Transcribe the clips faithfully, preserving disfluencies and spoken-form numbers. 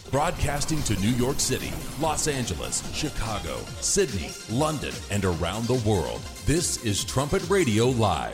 Broadcasting to New York City, Los Angeles, Chicago, Sydney, London, and around the world. This is Trumpet Radio Live.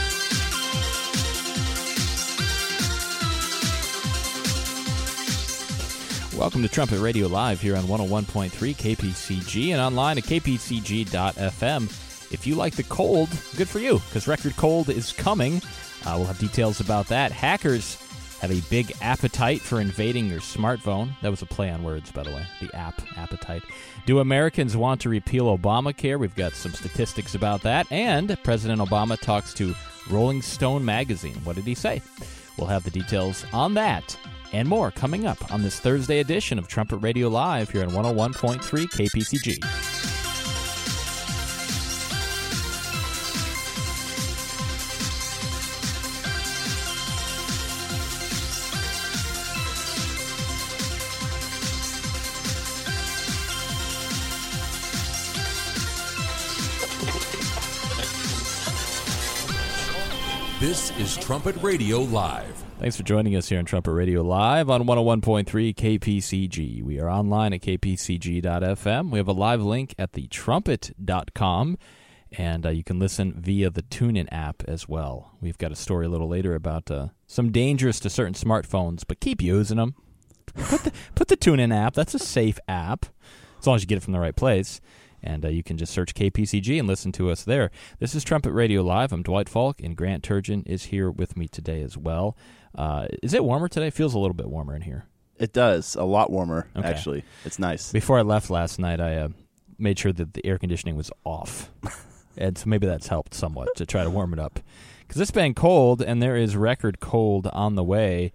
Welcome to Trumpet Radio Live here on one oh one point three K P C G and online at k p c g dot f m. If you like the cold, good for you, because Record Cold is coming. Uh, we'll have details about that. Hackers have a big appetite for invading your smartphone. That was a play on words, by the way, the app appetite. Do Americans want to repeal Obamacare? We've got some statistics about that. And President Obama talks to Rolling Stone magazine. What did he say? We'll have the details on that and more coming up on this Thursday edition of Trumpet Radio Live here on one oh one point three K P C G. This is Trumpet Radio Live. Thanks for joining us here on Trumpet Radio Live on one oh one point three K P C G. We are online at k p c g dot f m. We have a live link at the trumpet dot com, and uh, you can listen via the TuneIn app as well. We've got a story a little later about uh, some dangers to certain smartphones, but keep using them. Put the, put the TuneIn app. That's a safe app, as long as you get it from the right place. And uh, you can just search K P C G and listen to us there. This is Trumpet Radio Live. I'm Dwight Falk, and Grant Turgeon is here with me today as well. Uh, is it warmer today? Feels a little bit warmer in here. It does. A lot warmer, okay. Actually. It's nice. Before I left last night, I uh, made sure that the air conditioning was off. And so maybe that's helped somewhat to try to warm it up. Because it's been cold, and there is record cold on the way.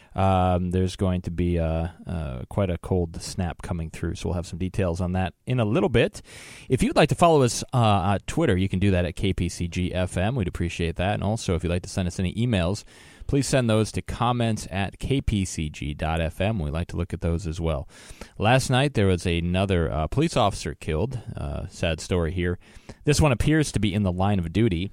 Um, there's going to be uh, uh, quite a cold snap coming through, so we'll have some details on that in a little bit. If you'd like to follow us uh, on Twitter, you can do that at K P C G F M. We'd appreciate that. And also, if you'd like to send us any emails, please send those to comments at k p c g dot f m. We'd like to look at those as well. Last night, there was another uh, police officer killed. Uh, sad story here. This one appears to be in the line of duty.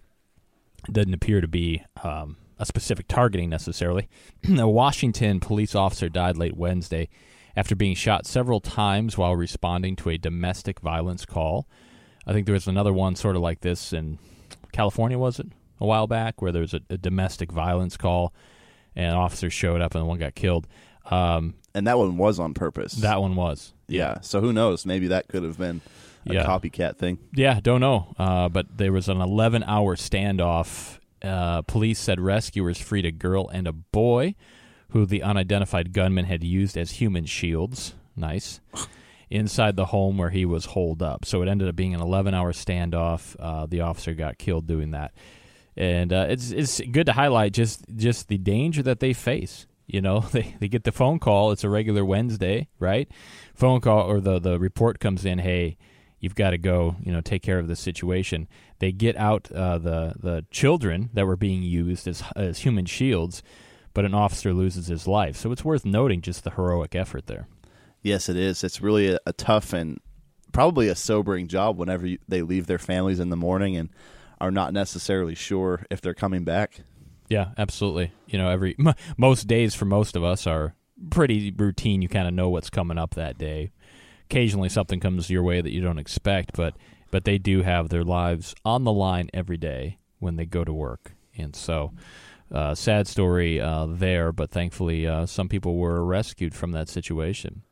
It doesn't appear to be Um, a specific targeting necessarily. A Washington police officer died late Wednesday after being shot several times while responding to a domestic violence call. I think there was another one sort of like this in California, was it, a while back, where there was a, a domestic violence call and officers showed up and one got killed. Um, and that one was on purpose. That one was. Yeah, so who knows? Maybe that could have been a yeah. copycat thing. Yeah, don't know. Uh, but there was an eleven-hour standoff. Uh, police said rescuers freed a girl and a boy who the unidentified gunman had used as human shields. Nice. Inside the home where he was holed up. So it ended up being an eleven-hour standoff. Uh, the officer got killed doing that. And uh, it's it's good to highlight just, just the danger that they face. You know, they, they get the phone call. It's a regular Wednesday, right? Phone call or the, the report comes in, hey, you've got to go, you know, take care of this situation. They get out uh, the the children that were being used as as human shields, but an officer loses his life. So it's worth noting just the heroic effort there. Yes, it is. It's really a, a tough and probably a sobering job whenever you, they leave their families in the morning and are not necessarily sure if they're coming back. Yeah, absolutely. You know, every m- most days for most of us are pretty routine. You kind of know what's coming up that day. Occasionally something comes your way that you don't expect, but but they do have their lives on the line every day when they go to work. And so, uh, sad story uh, there, but thankfully uh, some people were rescued from that situation.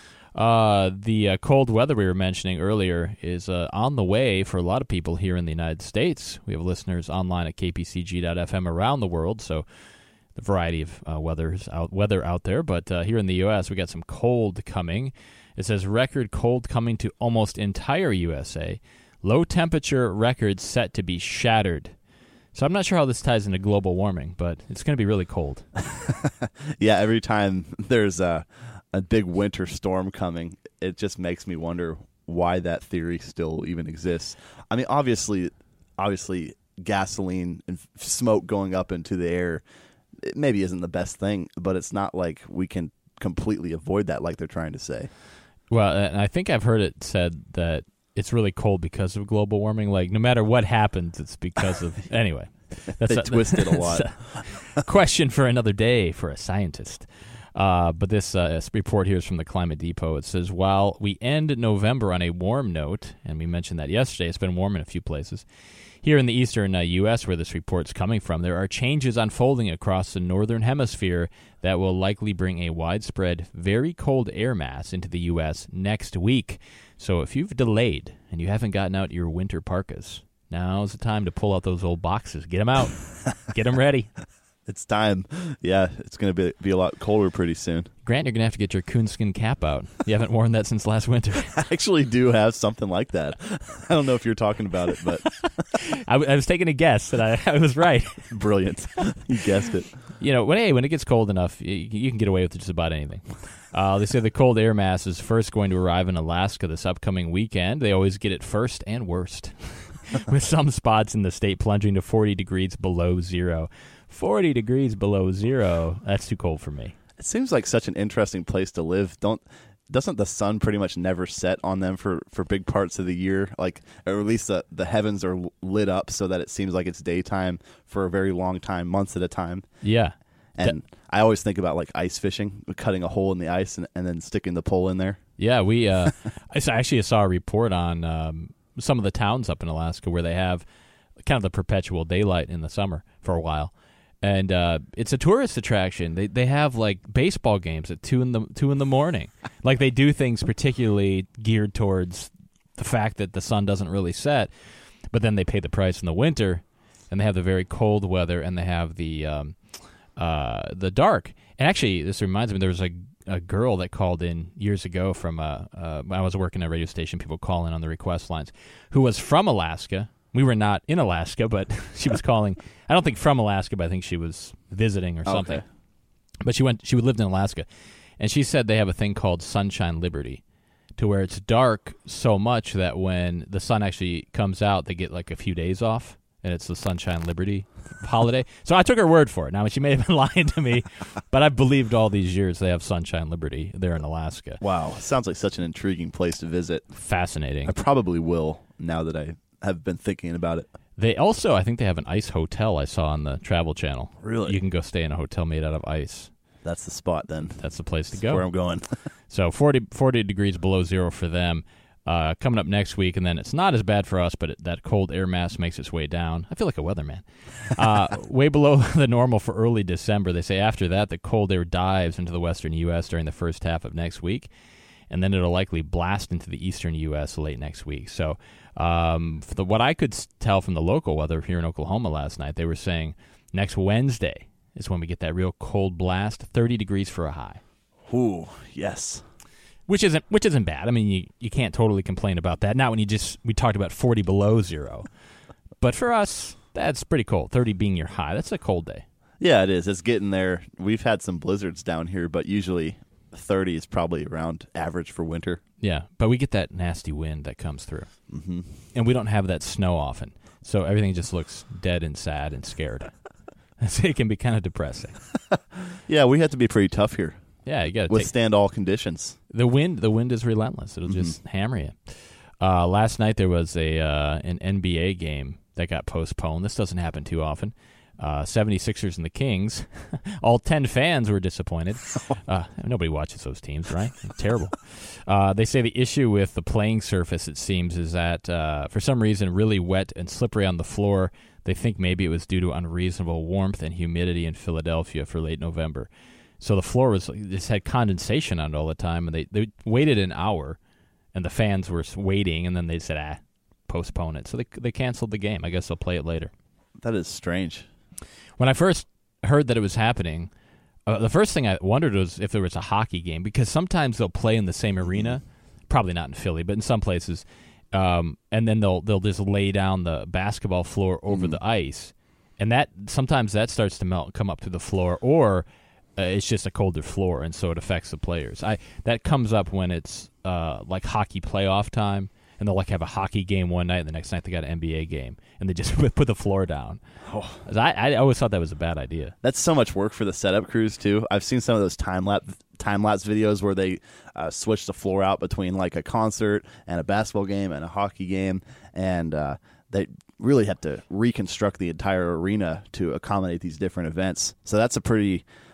Uh, the uh, cold weather we were mentioning earlier is uh, on the way for a lot of people here in the United States. We have listeners online at k p c g dot f m around the world, so the variety of uh, weather's out, weather out there. But uh, here in the U S, we got some cold coming. It says record cold coming to almost entire U S A. Low temperature records set to be shattered. So I'm not sure how this ties into global warming, but it's going to be really cold. Yeah, every time there's a, a big winter storm coming, it just makes me wonder why that theory still even exists. I mean, obviously, obviously, gasoline and smoke going up into the air, it maybe isn't the best thing, but it's not like we can completely avoid that like they're trying to say. Well, and I think I've heard it said that it's really cold because of global warming. Like, no matter what happens, it's because of... Anyway. That's they a, twist it a lot. A question for another day for a scientist. Uh, but this, uh, this report here is from the Climate Depot. It says, while we end November on a warm note, and we mentioned that yesterday, it's been warm in a few places. Here in the eastern uh, U S, where this report's coming from, there are changes unfolding across the northern hemisphere that will likely bring a widespread, very cold air mass into the U S next week. So if you've delayed and you haven't gotten out your winter parkas, now's the time to pull out those old boxes. Get them out. Get them ready. It's time. Yeah, it's going to be be a lot colder pretty soon. Grant, you're going to have to get your coonskin cap out. You haven't worn that since last winter. I actually do have something like that. I don't know if you're talking about it, but... I, w- I was taking a guess, and I, I was right. Brilliant. You guessed it. You know, when, hey, when it gets cold enough, you, you can get away with just about anything. Uh, they say the cold air mass is first going to arrive in Alaska this upcoming weekend. They always get it first and worst, with some spots in the state plunging to forty degrees below zero. forty degrees below zero. That's too cold for me. It seems like such an interesting place to live. Don't doesn't the sun pretty much never set on them for, for big parts of the year? Like, or at least the, the heavens are lit up so that it seems like it's daytime for a very long time, months at a time. Yeah. And that, I always think about like ice fishing, cutting a hole in the ice and, and then sticking the pole in there. Yeah, we uh, I actually saw a report on um, some of the towns up in Alaska where they have kind of the perpetual daylight in the summer for a while. And uh, it's a tourist attraction. They they have like baseball games at two in the two in the morning. Like they do things particularly geared towards the fact that the sun doesn't really set, but then they pay the price in the winter, and they have the very cold weather, and they have the um, uh, the dark. And actually, this reminds me, there was a a girl that called in years ago from uh, uh, when I was working at a radio station. People call in on the request lines, who was from Alaska. We were not in Alaska, but she was calling. I don't think from Alaska, but I think she was visiting or something. Okay. But she went. She lived in Alaska, and she said they have a thing called Sunshine Liberty, to where it's dark so much that when the sun actually comes out, they get like a few days off, and it's the Sunshine Liberty holiday. So I took her word for it. Now she may have been lying to me, but I've believed all these years they have Sunshine Liberty there in Alaska. Wow, sounds like such an intriguing place to visit. Fascinating. I probably will now that I have been thinking about it. They also, I think they have an ice hotel I saw on the Travel Channel. Really? You can go stay in a hotel made out of ice. That's the spot then. That's the place to That's go. where I'm going. So forty, forty degrees below zero for them. Uh, coming up next week, and then it's not as bad for us, but it, that cold air mass makes its way down. I feel like a weatherman. Uh, way below the normal for early December. They say after that, the cold air dives into the western U S during the first half of next week, and then it'll likely blast into the eastern U S late next week. So um, for the, what I could tell from the local weather here in Oklahoma last night, they were saying next Wednesday is when we get that real cold blast, thirty degrees for a high. Ooh, yes. Which isn't which isn't bad. I mean, you, you can't totally complain about that. Not when you just we talked about forty below zero, but for us, that's pretty cold. thirty being your high, that's a cold day. Yeah, it is. It's getting there. We've had some blizzards down here, but usually thirty is probably around average for winter. Yeah, but we get that nasty wind that comes through, mm-hmm. and we don't have that snow often, so everything just looks dead and sad and scared. It can be kind of depressing. Yeah, we have to be pretty tough here. Yeah, you got to withstand all conditions. The wind, the wind is relentless. It'll mm-hmm. just hammer you. Uh, last night there was a uh, an N B A game that got postponed. This doesn't happen too often. Uh, seventy-sixers and the Kings. All ten fans were disappointed. Uh, nobody watches those teams, right? Terrible. Uh, they say the issue with the playing surface, it seems, is that uh, for some reason really wet and slippery on the floor. They think maybe it was due to unreasonable warmth and humidity in Philadelphia for late November. So the floor was just had condensation on it all the time, and they, they waited an hour, and the fans were waiting, and then they said, ah, postpone it. So they they canceled the game. I guess they'll play it later. That is strange. When I first heard that it was happening, uh, the first thing I wondered was if there was a hockey game, because sometimes they'll play in the same arena, probably not in Philly, but in some places, um, and then they'll they'll just lay down the basketball floor over mm. the ice, and that sometimes that starts to melt, come up to the floor, or uh, it's just a colder floor, and so it affects the players. I that comes up when it's uh, like hockey playoff time. And they'll like have a hockey game one night, and the next night they got an N B A game, and they just put the floor down. Oh. I, I always thought that was a bad idea. That's so much work for the setup crews too. I've seen some of those time lapse time lapse videos where they uh, switch the floor out between like a concert and a basketball game and a hockey game, and uh, they really have to reconstruct the entire arena to accommodate these different events. So that's a pretty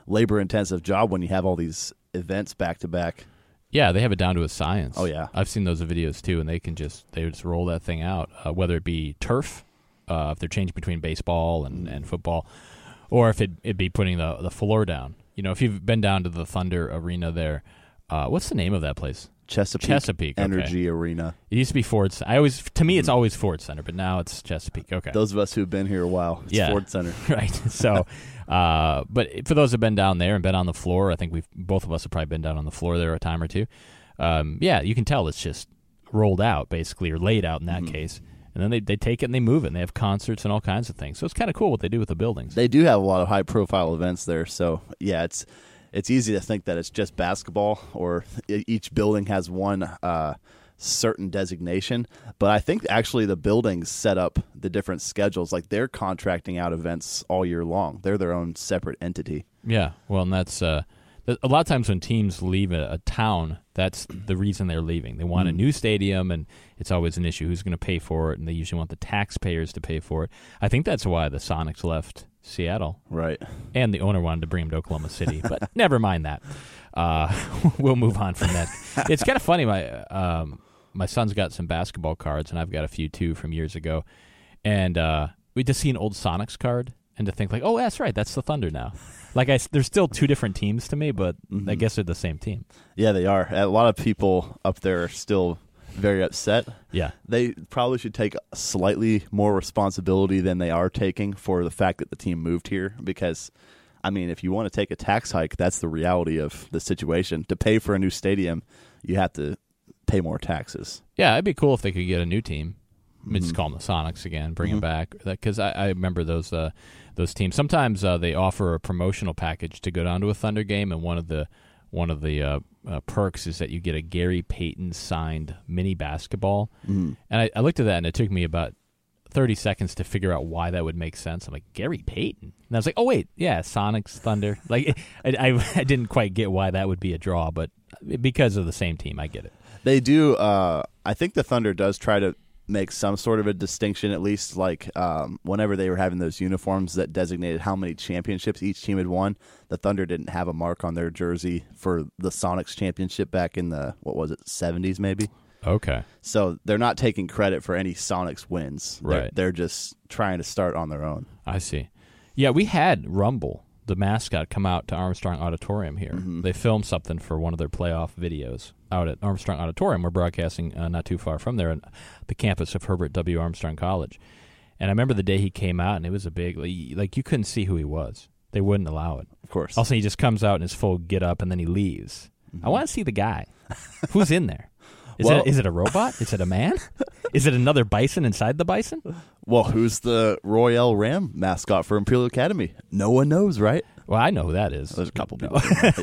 labor-intensive job when you have all these events back-to-back. Yeah, they have it down to a science. Oh, yeah. I've seen those videos, too, and they can just they just roll that thing out, uh, whether it be turf, uh, if they're changing between baseball and, and football, or if it, it'd be putting the, the floor down. You know, if you've been down to the Thunder Arena there, uh, what's the name of that place? Chesapeake, Chesapeake Energy okay. Arena. It used to be Ford Center. I always, to me, it's always Ford Center, but now it's Chesapeake. Okay. Those of us who've been here a while, it's yeah. Ford Center. Right. So, uh, but for those who've been down there and been on the floor, I think we've both of us have probably been down on the floor there a time or two. Um, yeah, you can tell it's just rolled out, basically, or laid out in that Mm-hmm. case. And then they, they take it and they move it, and they have concerts and all kinds of things. So it's kind of cool what they do with the buildings. They do have a lot of high-profile events there, so, yeah, it's it's easy to think that it's just basketball or each building has one uh, certain designation. But I think actually the buildings set up the different schedules. Like they're contracting out events all year long. They're their own separate entity. Yeah, well, and that's uh, a lot of times when teams leave a, a town, that's the reason they're leaving. They want mm. a new stadium, and it's always an issue. Who's going to pay for it? And they usually want the taxpayers to pay for it. I think that's why the Sonics left Seattle. Right. And the owner wanted to bring him to Oklahoma City, but never mind that. Uh, we'll move on from that. It's kind of funny. My um, my son's got some basketball cards, and I've got a few too from years ago. And uh, we just see an old Sonics card, and to think like, oh, that's right, that's the Thunder now. Like I, there's still two different teams to me, but mm-hmm. I guess they're the same team. Yeah, they are. A lot of people up there are still very upset. Yeah. They probably should take slightly more responsibility than they are taking for the fact that the team moved here because, I mean, if you want to take a tax hike, that's the reality of the situation. To pay for a new stadium, you have to pay more taxes. Yeah, it'd be cool if they could get a new team. I mean, Mm-hmm. just call them the Sonics again, bring Mm-hmm. them back. Because I, I remember those uh, those teams. Sometimes uh, they offer a promotional package to go down to a Thunder game, and one of the one of the uh, uh, perks is that you get a Gary Payton signed mini basketball. Mm-hmm. And I, I looked at that, and it took me about thirty seconds to figure out why that would make sense. I'm like, Gary Payton? And I was like, oh, wait, yeah, Sonics, Thunder. Like, I, I, I didn't quite get why that would be a draw, but because of the same team, I get it. They do. Uh, I think the Thunder does try to make some sort of a distinction, at least like um, whenever they were having those uniforms that designated how many championships each team had won, the Thunder didn't have a mark on their jersey for the Sonics championship back in the, what was it, seventies maybe? Okay. So they're not taking credit for any Sonics wins. Right. They're, they're just trying to start on their own. I see. Yeah, we had Rumble, the mascot, come out to Armstrong Auditorium here. Mm-hmm. They filmed something for one of their playoff videos out at Armstrong Auditorium. We're broadcasting uh, not too far from there on the campus of Herbert W. Armstrong College. And I remember the day he came out, and it was a big, like, you couldn't see who he was. They wouldn't allow it. Of course. Also, he just comes out in his full get-up, and then he leaves. Mm-hmm. I want to see the guy. Who's in there? Is, well, it, is it a robot? Is it a man? Is it another bison inside the bison? Well, who's the Royale Ram mascot for Imperial Academy? No one knows, right? Well, I know who that is. There's a couple people.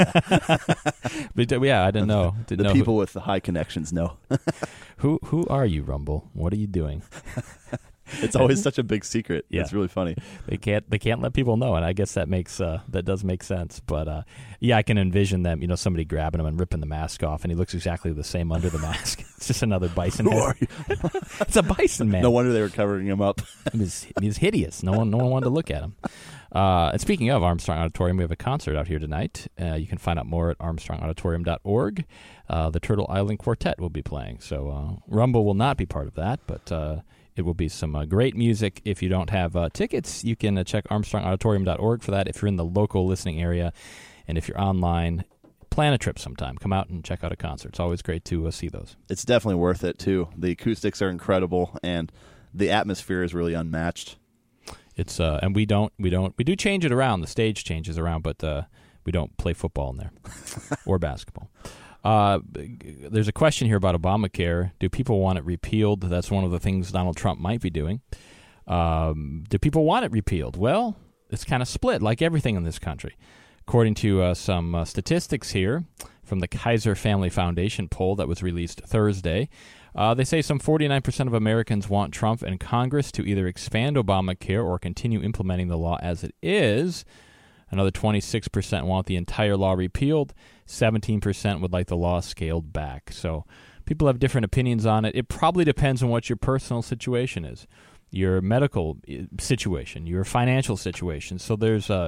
But yeah, I didn't know. Didn't the know people who, with the high connections know. who who are you, Rumble? What are you doing? It's always such a big secret. Yeah. It's really funny. They can't they can't let people know, and I guess that makes uh, that does make sense. But uh, yeah, I can envision them. You know, somebody grabbing him and ripping the mask off, and he looks exactly the same under the mask. It's just another bison. Who are you? It's a bison man. No wonder they were covering him up. He was, he was hideous. No one no one wanted to look at him. Uh, and speaking of Armstrong Auditorium, we have a concert out here tonight. Uh, you can find out more at armstrong auditorium dot org. Uh, the Turtle Island Quartet will be playing. So uh, Rumble will not be part of that, but uh, it will be some uh, great music. If you don't have uh, tickets, you can uh, check armstrong auditorium dot org for that if you're in the local listening area. And if you're online, plan a trip sometime. Come out and check out a concert. It's always great to uh, see those. It's definitely worth it, too. The acoustics are incredible, and the atmosphere is really unmatched. It's uh, and we don't we don't we do change it around. The stage changes around, but uh, we don't play football in there or basketball. Uh, there's a question here about Obamacare. Do people want it repealed? That's one of the things Donald Trump might be doing. Um, do people want it repealed? Well, it's kind of split, like everything in this country. According to uh, some uh, statistics here from the Kaiser Family Foundation poll that was released Thursday, uh, they say some forty-nine percent of Americans want Trump and Congress to either expand Obamacare or continue implementing the law as it is. Another twenty-six percent want the entire law repealed. seventeen percent would like the law scaled back. So people have different opinions on it. It probably depends on what your personal situation is, your medical situation, your financial situation. So there's a,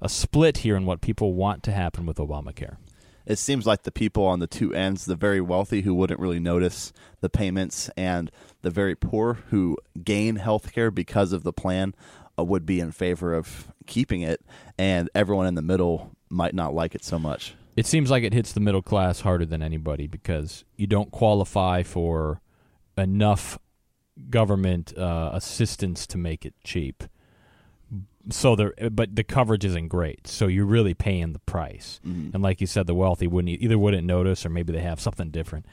a split here in what people want to happen with Obamacare. It seems like the people on the two ends, the very wealthy who wouldn't really notice the payments, and the very poor who gain health care because of the plan, uh, would be in favor of keeping it, and everyone in the middle might not like it so much. It seems like it hits the middle class harder than anybody because you don't qualify for enough government uh, assistance to make it cheap. So there, but the coverage isn't great, so you're really paying the price. Mm-hmm. And like you said, the wealthy wouldn't either wouldn't notice, or maybe they have something different.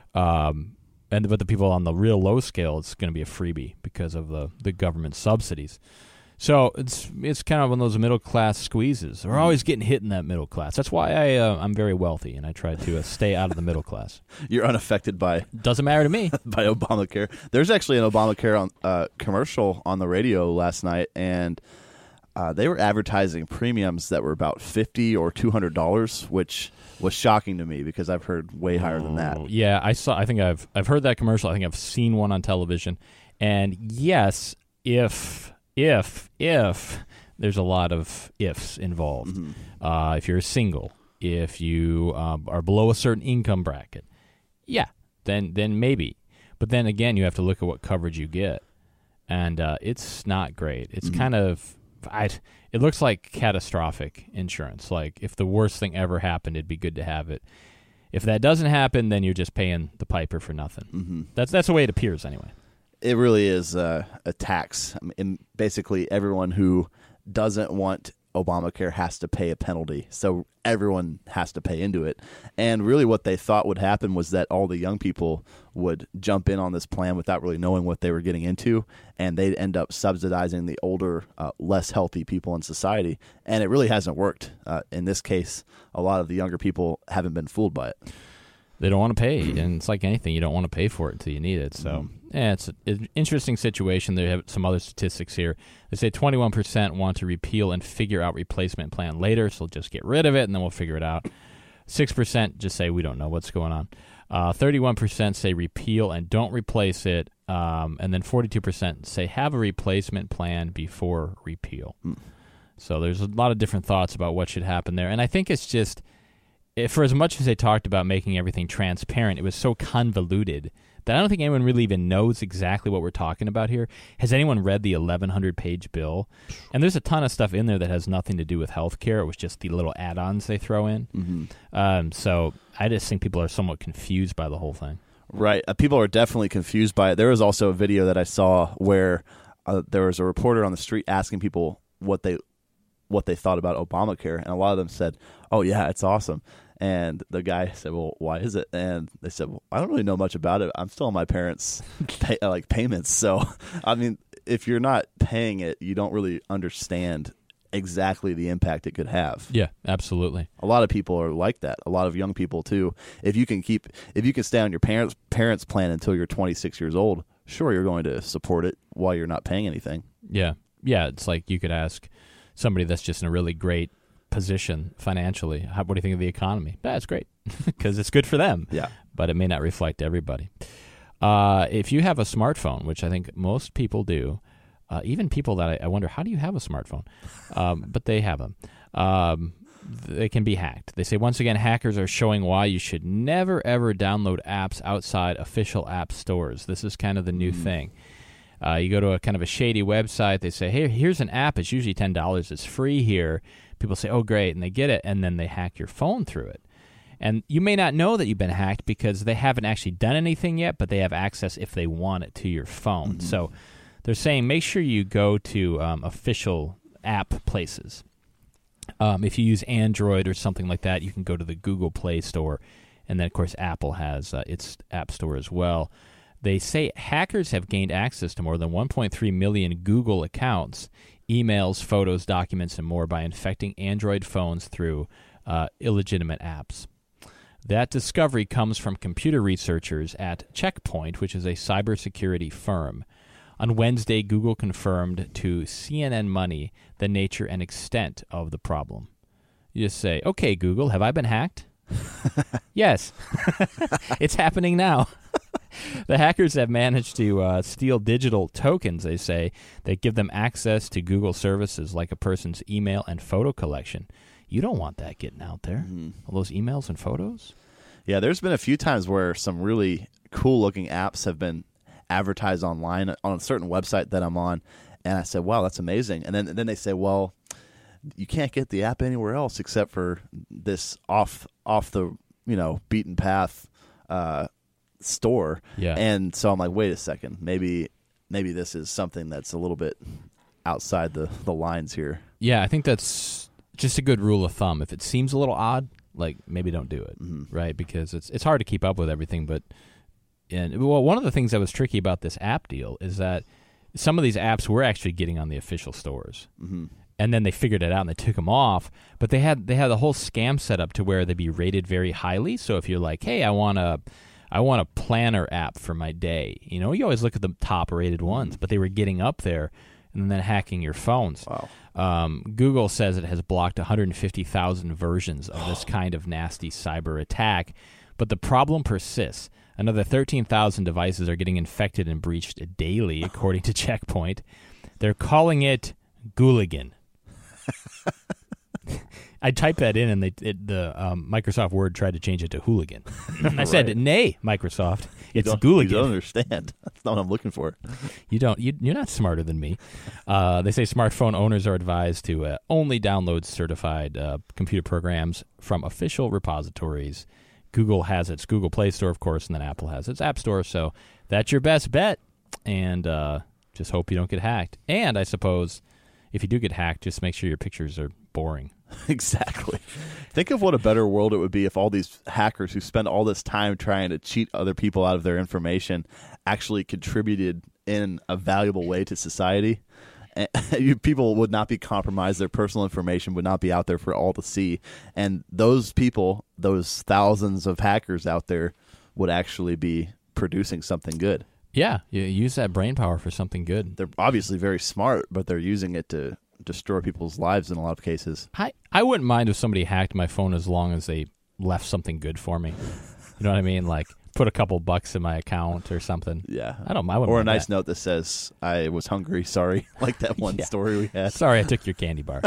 Um, and but the people on the real low scale, it's going to be a freebie because of the, the government subsidies. So it's it's kind of one of those middle class squeezes. We're always getting hit in that middle class. That's why I uh, I'm very wealthy, and I try to uh, stay out of the middle class. You're unaffected by doesn't matter to me by Obamacare. There's actually an Obamacare on, uh, commercial on the radio last night, and uh, they were advertising premiums that were about fifty or two hundred dollars, which was shocking to me because I've heard way higher oh, than that. Yeah, I saw. I think I've I've heard that commercial. I think I've seen one on television, and yes, if. If, if, there's a lot of ifs involved. Mm-hmm. Uh, if you're single, if you um, are below a certain income bracket, yeah, then then maybe. But then again, you have to look at what coverage you get. And uh, it's not great. It's mm-hmm. kind of, I. it looks like catastrophic insurance. Like if the worst thing ever happened, it'd be good to have it. If that doesn't happen, then you're just paying the piper for nothing. Mm-hmm. That's, that's the way it appears anyway. It really is uh, a tax. I mean, basically, everyone who doesn't want Obamacare has to pay a penalty. So everyone has to pay into it. And really what they thought would happen was that all the young people would jump in on this plan without really knowing what they were getting into, and they'd end up subsidizing the older, uh, less healthy people in society. And it really hasn't worked. Uh, in this case, a lot of the younger people haven't been fooled by it. They don't want to pay, and it's like anything. You don't want to pay for it until you need it. So, mm. yeah, it's an interesting situation. They have some other statistics here. They say twenty-one percent want to repeal and figure out replacement plan later, so just get rid of it, and then we'll figure it out. six percent just say we don't know what's going on. Uh, thirty-one percent say repeal and don't replace it, um, and then forty-two percent say have a replacement plan before repeal. Mm. So there's a lot of different thoughts about what should happen there, and I think it's just... for as much as they talked about making everything transparent, it was so convoluted that I don't think anyone really even knows exactly what we're talking about here. Has anyone read the eleven hundred page bill? And there's a ton of stuff in there that has nothing to do with health care. It was just the little add-ons they throw in. Mm-hmm. Um, so I just think people are somewhat confused by the whole thing. Right. Uh, people are definitely confused by it. There was also a video that I saw where uh, there was a reporter on the street asking people what they what they thought about Obamacare, and a lot of them said, oh, yeah, it's awesome. And the guy said, well, why is it? And they said, well, I don't really know much about it. I'm still on my parents' pay, like payments. So, I mean, if you're not paying it, you don't really understand exactly the impact it could have. Yeah, absolutely. A lot of people are like that. A lot of young people, too. If you can keep, if you can stay on your parents' parents' plan until you're twenty-six years old, sure, you're going to support it while you're not paying anything. Yeah. Yeah, it's like you could ask somebody that's just in a really great position financially, how, what do you think of the economy? That's great because it's good for them. Yeah, but it may not reflect everybody. Uh, if you have a smartphone, which I think most people do, uh, even people that I, I wonder, how do you have a smartphone? Um, but they have them. Um, they can be hacked. They say, once again, hackers are showing why you should never, ever download apps outside official app stores. This is kind of the new mm. thing. Uh, you go to a kind of a shady website. They say, hey, here's an app. It's usually ten dollars. It's free here. People say, oh, great, and they get it, and then they hack your phone through it. And you may not know that you've been hacked because they haven't actually done anything yet, but they have access if they want it to your phone. Mm-hmm. So they're saying make sure you go to um, official app places. Um, if you use Android or something like that, you can go to the Google Play Store, and then, of course, Apple has uh, its App Store as well. They say hackers have gained access to more than one point three million Google accounts, emails, photos, documents, and more by infecting Android phones through uh, illegitimate apps. That discovery comes from computer researchers at Check Point, which is a cybersecurity firm. On Wednesday, Google confirmed to C N N Money the nature and extent of the problem. You just say, okay, Google, have I been hacked? Yes. It's happening now. The hackers have managed to uh, steal digital tokens, they say, that give them access to Google services like a person's email and photo collection. You don't want that getting out there. Mm-hmm. All those emails and photos. Yeah, there's been a few times where some really cool-looking apps have been advertised online on a certain website that I'm on, and I said, wow, that's amazing. And then, and then they say, well, you can't get the app anywhere else except for this off off the you know beaten path uh, store. Yeah. And so I'm like, wait a second, maybe maybe this is something that's a little bit outside the, the lines here. Yeah, I think that's just a good rule of thumb. If it seems a little odd, like maybe don't do it, mm-hmm. right? Because it's it's hard to keep up with everything. But and well, one of the things that was tricky about this app deal is that some of these apps were actually getting on the official stores. Mm-hmm. And then they figured it out and they took them off. But they had they had the whole scam set up to where they'd be rated very highly. So if you're like, hey, I want a, I want a planner app for my day, you know, you always look at the top rated ones. But they were getting up there and then hacking your phones. Wow. Um, Google says it has blocked one hundred fifty thousand versions of this kind of nasty cyber attack. But the problem persists. Another thirteen thousand devices are getting infected and breached daily, according to Checkpoint. They're calling it Gooligan. I typed that in, and they it, the um, Microsoft Word tried to change it to hooligan. I Right. said, "Nay, Microsoft, it's you Gooligan." You don't understand. That's not what I'm looking for. You don't. You, you're not smarter than me. Uh, they say smartphone owners are advised to uh, only download certified uh, computer programs from official repositories. Google has its Google Play Store, of course, and then Apple has its App Store. So that's your best bet. And uh, just hope you don't get hacked. And I suppose, if you do get hacked, just make sure your pictures are boring. Exactly. Think of what a better world it would be if all these hackers who spend all this time trying to cheat other people out of their information actually contributed in a valuable way to society. And you, people would not be compromised. Their personal information would not be out there for all to see. And those people, those thousands of hackers out there, would actually be producing something good. Yeah, you use that brain power for something good. They're obviously very smart, but they're using it to destroy people's lives in a lot of cases. I, I wouldn't mind if somebody hacked my phone as long as they left something good for me. You know what I mean? Like put a couple bucks in my account or something. Yeah. I don't mind. Or a mind nice that. note that says, I was hungry, sorry. Like that one Yeah. story we had. Sorry, I took your candy bar.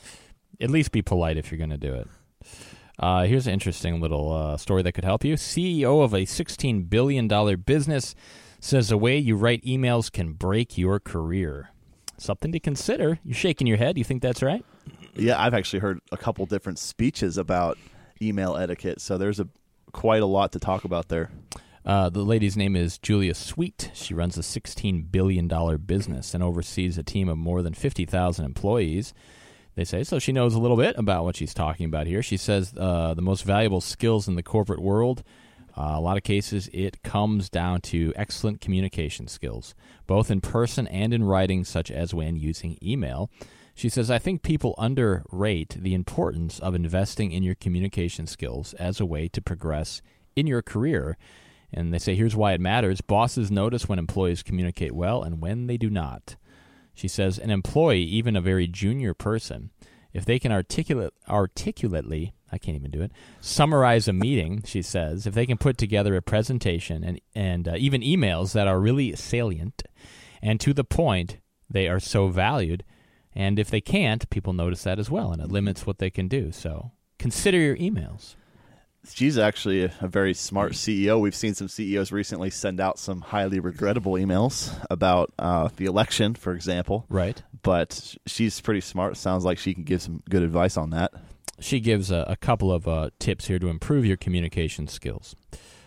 At least be polite if you're going to do it. Uh, here's an interesting little uh, story that could help you. C E O of a sixteen billion dollars business says the way you write emails can break your career. Something to consider. You're shaking your head. You think that's right? Yeah, I've actually heard a couple different speeches about email etiquette, so there's a quite a lot to talk about there. Uh, the lady's name is Julia Sweet. She runs a sixteen billion dollars business and oversees a team of more than fifty thousand employees. They say, so she knows a little bit about what she's talking about here. She says uh, the most valuable skills in the corporate world, uh, a lot of cases, it comes down to excellent communication skills, both in person and in writing, such as when using email. She says, I think people underrate the importance of investing in your communication skills as a way to progress in your career. And they say, here's why it matters. Bosses notice when employees communicate well and when they do not. She says, an employee, even a very junior person, if they can articulate, articulately, I can't even do it, summarize a meeting, she says, if they can put together a presentation and, and uh, even emails that are really salient and to the point, they are so valued. And if they can't, people notice that as well, and it limits what they can do. So consider your emails. She's actually a, a very smart C E O. We've seen some C E Os recently send out some highly regrettable emails about uh, the election, for example. Right. But she's pretty smart. Sounds like she can give some good advice on that. She gives a, a couple of uh, tips here to improve your communication skills.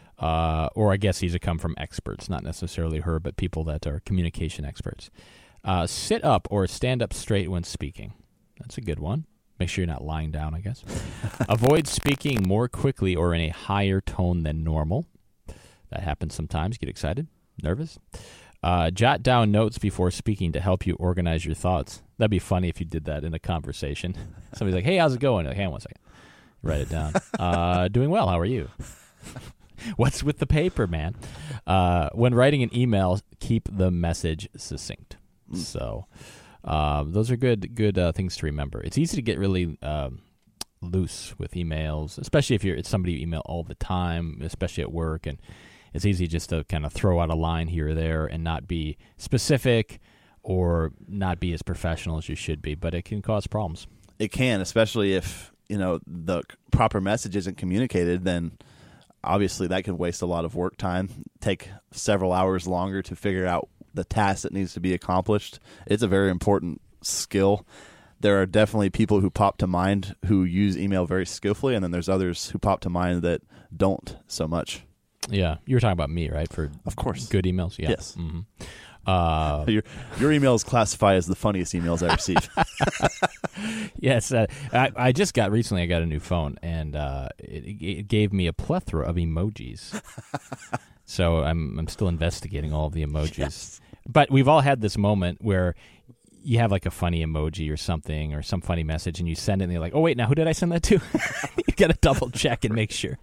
Uh, or I guess these have come from experts, not necessarily her, but people that are communication experts. Uh, sit up or stand up straight when speaking. That's a good one. Make sure you're not lying down, I guess. Avoid speaking more quickly or in a higher tone than normal. That happens sometimes. Get excited, nervous. Uh, jot down notes before speaking to help you organize your thoughts. That'd be funny if you did that in a conversation. Somebody's like, hey, how's it going? Like, hang on one second. Write it down. Uh, doing well. How are you? What's with the paper, man? Uh, when writing an email, keep the message succinct. Mm. So... Um, those are good good uh, things to remember. It's easy to get really um, loose with emails, especially if you're it's somebody you email all the time, especially at work, and it's easy just to kind of throw out a line here or there and not be specific or not be as professional as you should be, but it can cause problems. It can, especially if, you know, the proper message isn't communicated, then obviously that can waste a lot of work time, take several hours longer to figure out the task that needs to be accomplished. It's a very important skill. There are definitely people who pop to mind who use email very skillfully, and then there's others who pop to mind that don't so much. Yeah, you were talking about me, right? For of course, good emails. Yeah. Yes. Mm-hmm. Uh, your your emails classify as the funniest emails I receive. Yes, uh, I, I just got recently. I got a new phone, and uh, it, it gave me a plethora of emojis. So I'm I'm still investigating all of the emojis. Yes. But we've all had this moment where you have like a funny emoji or something or some funny message, and you send it, and you're like, "Oh wait, now who did I send that to?" You got to double check and make sure.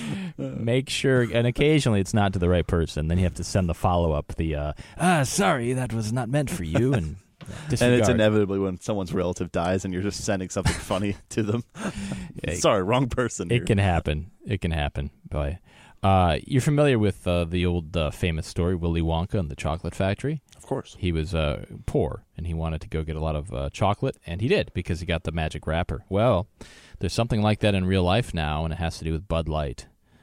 Make sure, and occasionally it's not to the right person. Then you have to send the follow up. The uh, ah, sorry, that was not meant for you, and disregard. And it's inevitably when someone's relative dies, and you're just sending something funny to them. Sorry, wrong person. It here. can happen. It can happen. Boy, uh, you're familiar with uh, the old uh, famous story, Willy Wonka and the Chocolate Factory? Of course. He was uh, poor, and he wanted to go get a lot of uh, chocolate, and he did because he got the magic wrapper. Well, there's something like that in real life now, and it has to do with Bud Light.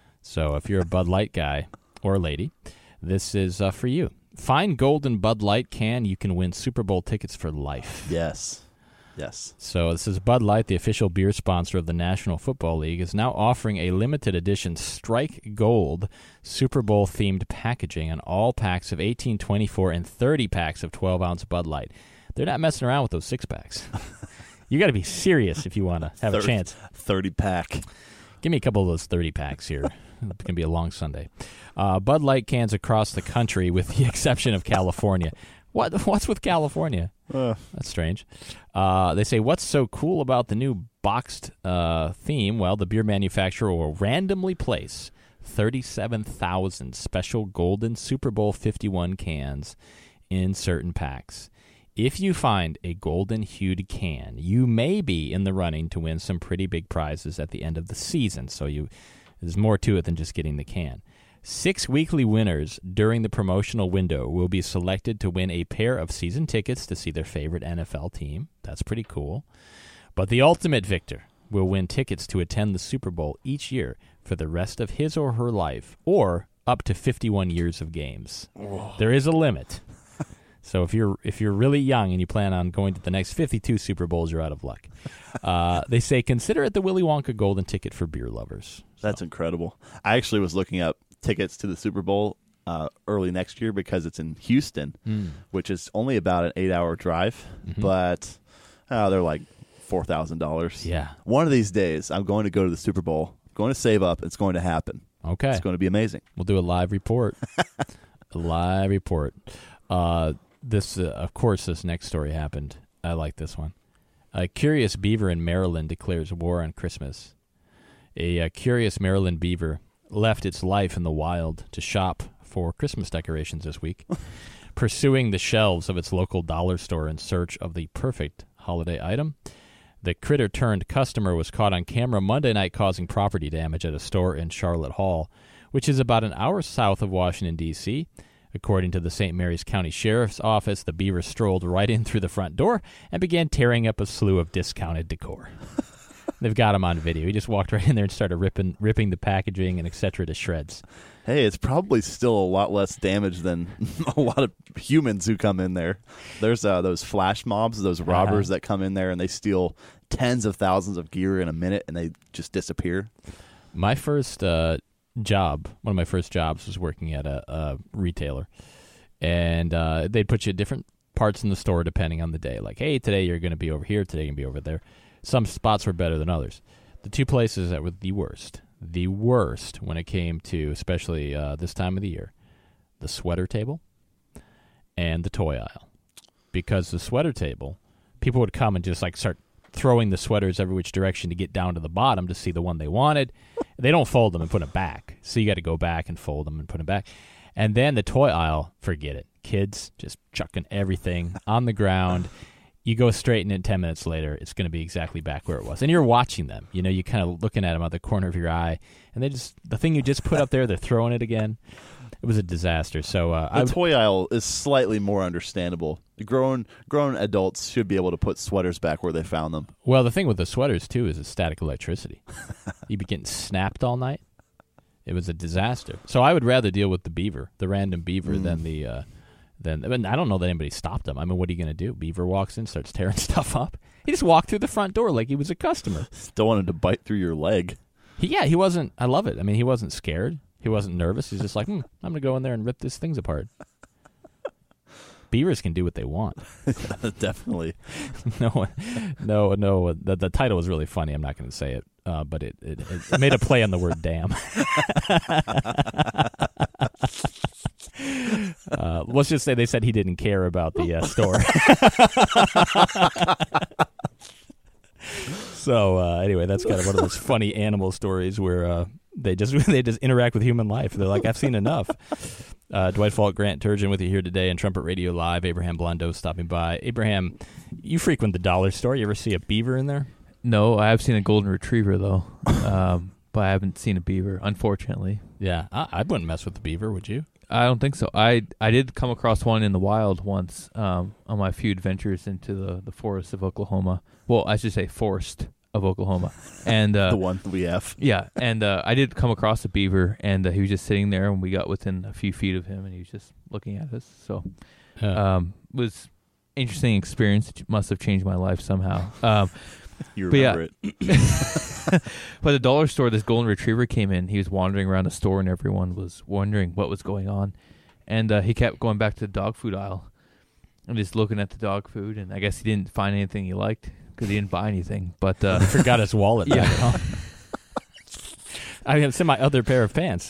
So if you're a Bud Light guy or lady, this is uh, for you. Find golden Bud Light can. You can win Super Bowl tickets for life. Yes. Yes. So this is Bud Light, the official beer sponsor of the National Football League, is now offering a limited edition Strike Gold Super Bowl-themed packaging on all packs of eighteen, twenty-four, and thirty packs of twelve-ounce Bud Light. They're not messing around with those six-packs. You got to be serious if you want to have thirty, a chance. thirty-pack. Give me a couple of those thirty-packs here. It's going to be a long Sunday. Uh, Bud Light cans across the country, with the exception of California. What? What's with California? Uh. That's strange. Uh, they say, what's so cool about the new boxed uh, theme? Well, the beer manufacturer will randomly place thirty-seven thousand special golden Super Bowl fifty-one cans in certain packs. If you find a golden-hued can, you may be in the running to win some pretty big prizes at the end of the season. So you, there's more to it than just getting the can. Six weekly winners during the promotional window will be selected to win a pair of season tickets to see their favorite N F L team. That's pretty cool. But the ultimate victor will win tickets to attend the Super Bowl each year for the rest of his or her life, or up to fifty-one years of games. Whoa. There is a limit. So if you're if you're really young and you plan on going to the next fifty-two Super Bowls, you're out of luck. Uh, they say consider it the Willy Wonka golden ticket for beer lovers. So. That's incredible. I actually was looking up tickets to the Super Bowl uh, early next year because it's in Houston, mm. which is only about an eight-hour drive, mm-hmm. but uh, they're like four thousand dollars. Yeah. One of these days, I'm going to go to the Super Bowl. I'm going to save up. It's going to happen. Okay. It's going to be amazing. We'll do a live report. a live report. Uh, this, uh, of course, this next story happened. I like this one. A curious beaver in Maryland declares war on Christmas. A, a curious Maryland beaver left its life in the wild to shop for Christmas decorations this week, pursuing the shelves of its local dollar store in search of the perfect holiday item. The critter-turned customer was caught on camera Monday night causing property damage at a store in Charlotte Hall, which is about an hour south of Washington, D C According to the Saint Mary's County Sheriff's Office, the beaver strolled right in through the front door and began tearing up a slew of discounted decor. They've got him on video. He just walked right in there and started ripping ripping the packaging and et cetera to shreds. Hey, it's probably still a lot less damage than a lot of humans who come in there. There's uh, those flash mobs, those robbers uh-huh. that come in there and they steal tens of thousands of gear in a minute and they just disappear. My first uh, job, one of my first jobs was working at a, a retailer. And uh, they'd put you at different parts in the store depending on the day. Like, hey, today you're going to be over here, today you're going to be over there. Some spots were better than others. The two places that were the worst, the worst when it came to, especially uh, this time of the year, the sweater table and the toy aisle. Because the sweater table, people would come and just like start throwing the sweaters every which direction to get down to the bottom to see the one they wanted. They don't fold them and put them back. So you got to go back and fold them and put them back. And then the toy aisle, forget it. Kids just chucking everything on the ground. you go straight and in ten minutes later, it's going to be exactly back where it was. And you're watching them. You know, you're kind of looking at them out the corner of your eye, and they just, the thing you just put up there, they're throwing it again. It was a disaster. So uh, the I, toy aisle is slightly more understandable. Grown grown adults should be able to put sweaters back where they found them. Well, the thing with the sweaters, too, is it's static electricity. You'd be getting snapped all night. It was a disaster. So I would rather deal with the beaver, the random beaver, mm. than the... Uh, Then I, mean, I don't know that anybody stopped him. I mean, what are you going to do? Beaver walks in, starts tearing stuff up. He just walked through the front door like he was a customer. Still wanted to bite through your leg. He, yeah, he wasn't. I love it. I mean, he wasn't scared. He wasn't nervous. He's just like, hmm, I'm going to go in there and rip these things apart. Beavers can do what they want. Definitely. no, no, no. The, the title was really funny. I'm not going to say it, uh, but it, it, it made a play on the word damn. Uh, let's just say they said he didn't care about the uh, store. So uh, anyway, that's kind of one of those funny animal stories where uh, they just they just interact with human life. They're like, I've seen enough. Uh, Dwight Falk, Grant Turgeon with you here today on Trumpet Radio Live. Abraham Blondeau stopping by. Abraham, you frequent the dollar store. You ever see a beaver in there? No, I have seen a golden retriever though, um, but I haven't seen a beaver, unfortunately. Yeah, I, I wouldn't mess with the beaver, would you? I don't think so. I I did come across one in the wild once um, on my few adventures into the, the forests of Oklahoma. Well, I should say forest of Oklahoma. And uh, the one we have. Yeah, and uh, I did come across a beaver, and uh, he was just sitting there, and we got within a few feet of him, and he was just looking at us. So uh. um, it was interesting experience. It must have changed my life somehow. Um, you remember yeah. it. But the dollar store, this golden retriever came in. He was wandering around the store, and everyone was wondering what was going on. And uh, he kept going back to the dog food aisle and just looking at the dog food. And I guess he didn't find anything he liked because he didn't buy anything. But uh, he forgot his wallet. Yeah. Back, huh? I mean, it's in my other pair of pants.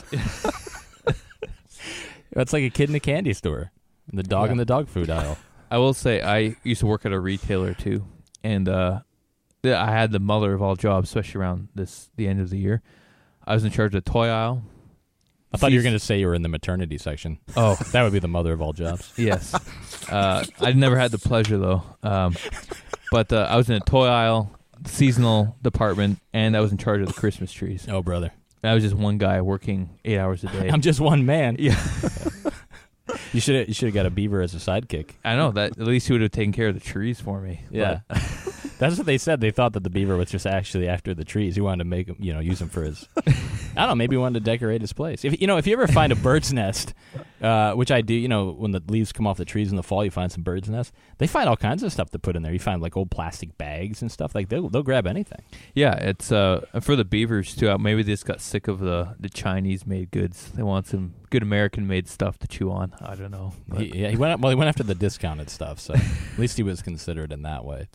It's like a kid in a candy store. The dog yeah. in the dog food aisle. I will say I used to work at a retailer too, and uh, I had the mother of all jobs, especially around this the end of the year. I was in charge of the toy aisle. I thought you were going to say you were in the maternity section. Oh, that would be the mother of all jobs. Yes, uh, I never had the pleasure though. Um, but uh, I was in a toy aisle, seasonal department, and I was in charge of the Christmas trees. Oh, brother! And I was just one guy working eight hours a day. I'm just one man. Yeah. You should you should have got a beaver as a sidekick. I know that. At least he would have taken care of the trees for me. Yeah, that's what they said. They thought that the beaver was just actually after the trees. He wanted to make him, you know, use them for his. I don't know. Maybe he wanted to decorate his place. If you know, if you ever find a bird's nest, uh, which I do, you know, when the leaves come off the trees in the fall, you find some bird's nests. They find all kinds of stuff to put in there. You find like old plastic bags and stuff. Like they'll they'll grab anything. Yeah, it's uh for the beavers too. Maybe they just got sick of the the Chinese made goods. They want some good American made stuff to chew on. I don't know. He, yeah, he went well. He went after the discounted stuff, so at least he was considered in that way.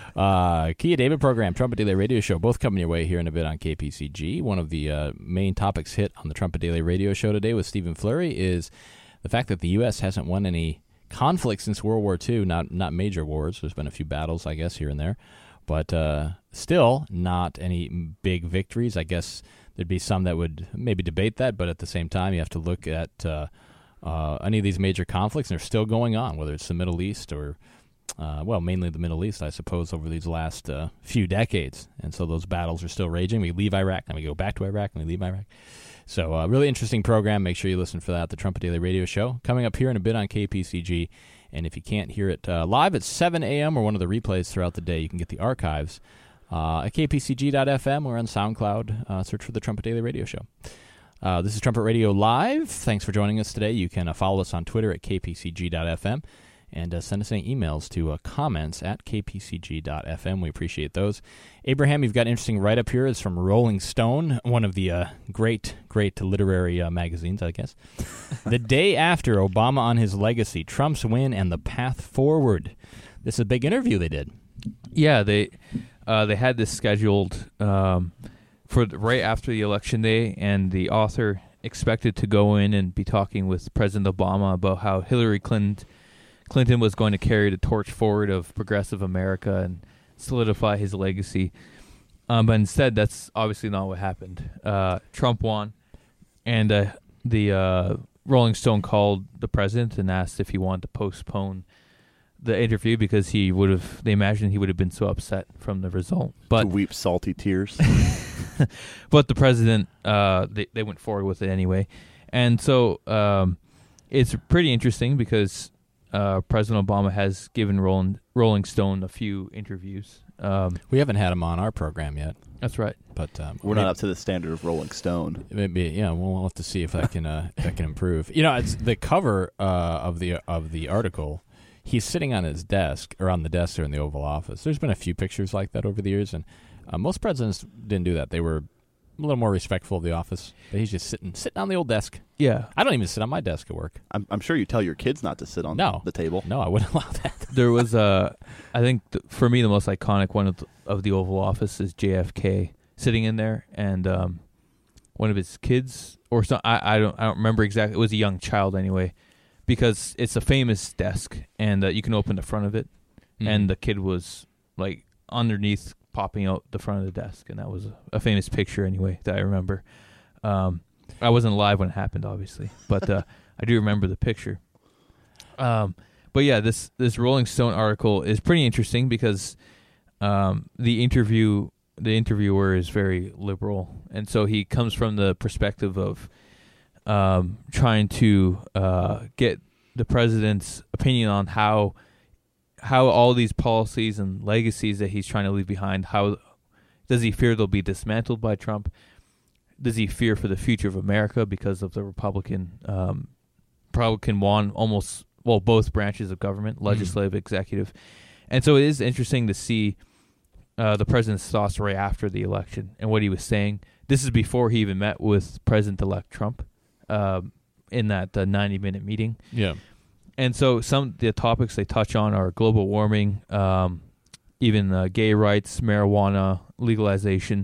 Uh, Kia David program, Trumpet Daily Radio Show, both coming your way here in a bit on K P C G. One of the uh, main topics hit on the Trumpet Daily Radio Show today with Stephen Fleury is the fact that the U S hasn't won any conflicts since World War Two. Not not major wars. There's been a few battles, I guess, here and there, but uh, still not any big victories. I guess there'd be some that would maybe debate that, but at the same time, you have to look at uh, uh, any of these major conflicts, and they're still going on, whether it's the Middle East or Uh, well, mainly the Middle East, I suppose, over these last uh, few decades. And so those battles are still raging. We leave Iraq, then we go back to Iraq, and we leave Iraq. So uh, really interesting program. Make sure you listen for that, the Trumpet Daily Radio Show. Coming up here in a bit on K P C G. And if you can't hear it uh, live at seven a.m. or one of the replays throughout the day, you can get the archives uh, at k p c g dot f m or on SoundCloud. Uh, search for the Trumpet Daily Radio Show. Uh, this is Trumpet Radio Live. Thanks for joining us today. You can uh, follow us on Twitter at k p c g dot f m. And uh, send us any emails to uh, comments at k p c g dot f m. We appreciate those. Abraham, you've got an interesting write-up here. It's from Rolling Stone, one of the uh, great, great literary uh, magazines, I guess. The day after Obama on his legacy, Trump's win and the path forward. This is a big interview they did. Yeah, they uh, they had this scheduled um, for the, right after the election day, and the author expected to go in and be talking with President Obama about how Hillary Clinton Clinton was going to carry the torch forward of progressive America and solidify his legacy. Um, but instead, that's obviously not what happened. Uh, Trump won, and uh, the uh, Rolling Stone called the president and asked if he wanted to postpone the interview because he would have. They imagined he would have been so upset from the result, but to weep salty tears. but the president, uh, they they went forward with it anyway, and so um, it's pretty interesting because uh, President Obama has given Rolling Rolling Stone a few interviews. Um, we haven't had him on our program yet. That's right, but um, we're maybe, not up to the standard of Rolling Stone. Maybe, yeah. We'll, we'll have to see if that can uh, if that can improve. You know, it's the cover uh, of the of the article. He's sitting on his desk or on the desk there in the Oval Office. There's been a few pictures like that over the years, and uh, most presidents didn't do that. They were a little more respectful of the office. But he's just sitting sitting on the old desk. Yeah, I don't even sit on my desk at work. I'm, I'm sure you tell your kids not to sit on no. the table. No, I wouldn't allow that. There was a, I think th- for me the most iconic one of the, of the Oval Office is J F K sitting in there, and um, one of his kids or some I, I don't I don't remember exactly. It was a young child anyway, because it's a famous desk, and uh, you can open the front of it, mm-hmm. and the kid was like underneath, popping out the front of the desk, and that was a, a famous picture anyway that I remember. Um, I wasn't alive when it happened, obviously, but uh, I do remember the picture. Um, but yeah, this this Rolling Stone article is pretty interesting because um, the interview the interviewer is very liberal, and so he comes from the perspective of um, trying to uh, get the president's opinion on how how all these policies and legacies that he's trying to leave behind, how does he fear they'll be dismantled by Trump? Does he fear for the future of America because of the Republican um, Republican won almost, well, both branches of government, legislative, mm-hmm. executive. And so it is interesting to see uh, the president's thoughts right after the election and what he was saying. This is before he even met with President-elect Trump um, in that uh, ninety-minute meeting. Yeah. And so some of the topics they touch on are global warming, um, even uh, gay rights, marijuana, legalization,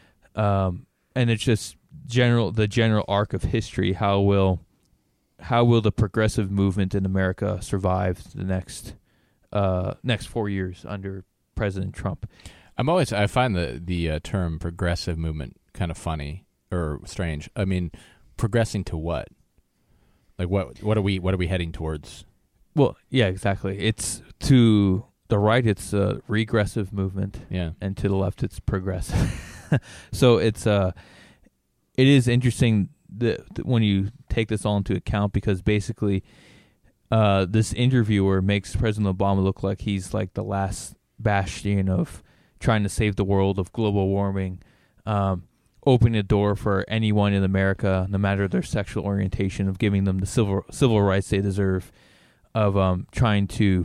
um, and it's just general the general arc of history. How will how will the progressive movement in America survive the next uh, next four years under President Trump? I'm always I find the the uh, term progressive movement kind of funny or strange. I mean, progressing to what? Like what? What are we? What are we heading towards? Well, yeah, exactly. It's to the right, it's a regressive movement, yeah, and to the left, it's progressive. So it's uh, it is interesting that, that when you take this all into account, because basically, uh, this interviewer makes President Obama look like he's like the last bastion of trying to save the world of global warming. Um, opening a door for anyone in America, no matter their sexual orientation, of giving them the civil civil rights they deserve, of um, trying to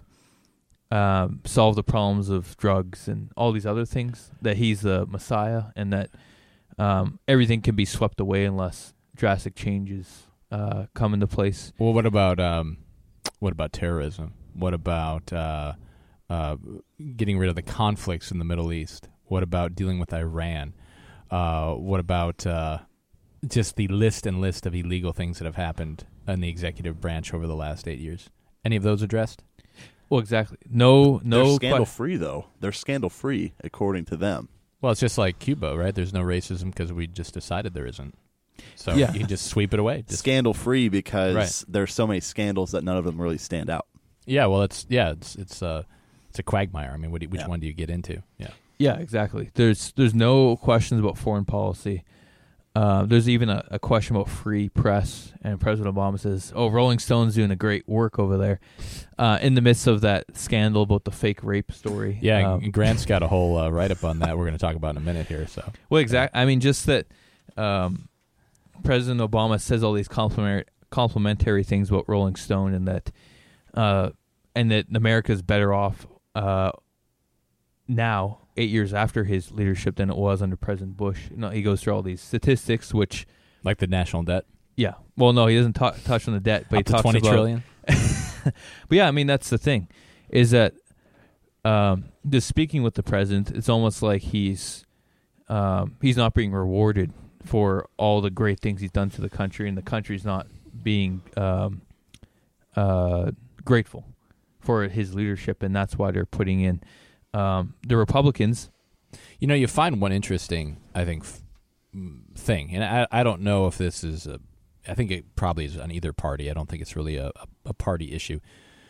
um, solve the problems of drugs and all these other things, that he's the Messiah, and that um, everything can be swept away unless drastic changes uh, come into place. Well, what about um, what about terrorism? What about uh, uh, getting rid of the conflicts in the Middle East? What about dealing with Iran? Uh, what about uh, just the list and list of illegal things that have happened in the executive branch over the last eight years? Any of those addressed? Well, exactly. No, no. They're scandal-free, though. They're scandal-free, according to them. Well, it's just like Cuba, right? There's no racism because we just decided there isn't. So yeah. you can just sweep it away. Just Scandal-free because right. there's so many scandals that none of them really stand out. Yeah, well, it's yeah, it's it's uh, it's a quagmire. I mean, what do you, which yeah. one do you get into? Yeah. Yeah, exactly. There's there's no questions about foreign policy. Uh, there's even a, a question about free press, and President Obama says, "Oh, Rolling Stone's doing a great work over there," uh, in the midst of that scandal about the fake rape story. Yeah, um, Grant's got a whole uh, write-up on that. We're going to talk about in a minute here. So, well, exactly. I mean, just that um, President Obama says all these complimentary complimentary things about Rolling Stone, and that uh, and that America's better off uh, now, eight years after his leadership, than it was under President Bush. You know, he goes through all these statistics, which, like the national debt. Yeah. Well, no, he doesn't ta- touch on the debt, but Up he talks to twenty about trillion. But yeah, I mean, that's the thing, is that um, just speaking with the president, it's almost like he's um, he's not being rewarded for all the great things he's done to the country, and the country's not being um, uh, grateful for his leadership, and that's why they're putting in um, the Republicans. You know, you find one interesting, I think, f- thing, and I, I don't know if this is a, I think it probably is on either party. I don't think it's really a, a, a party issue.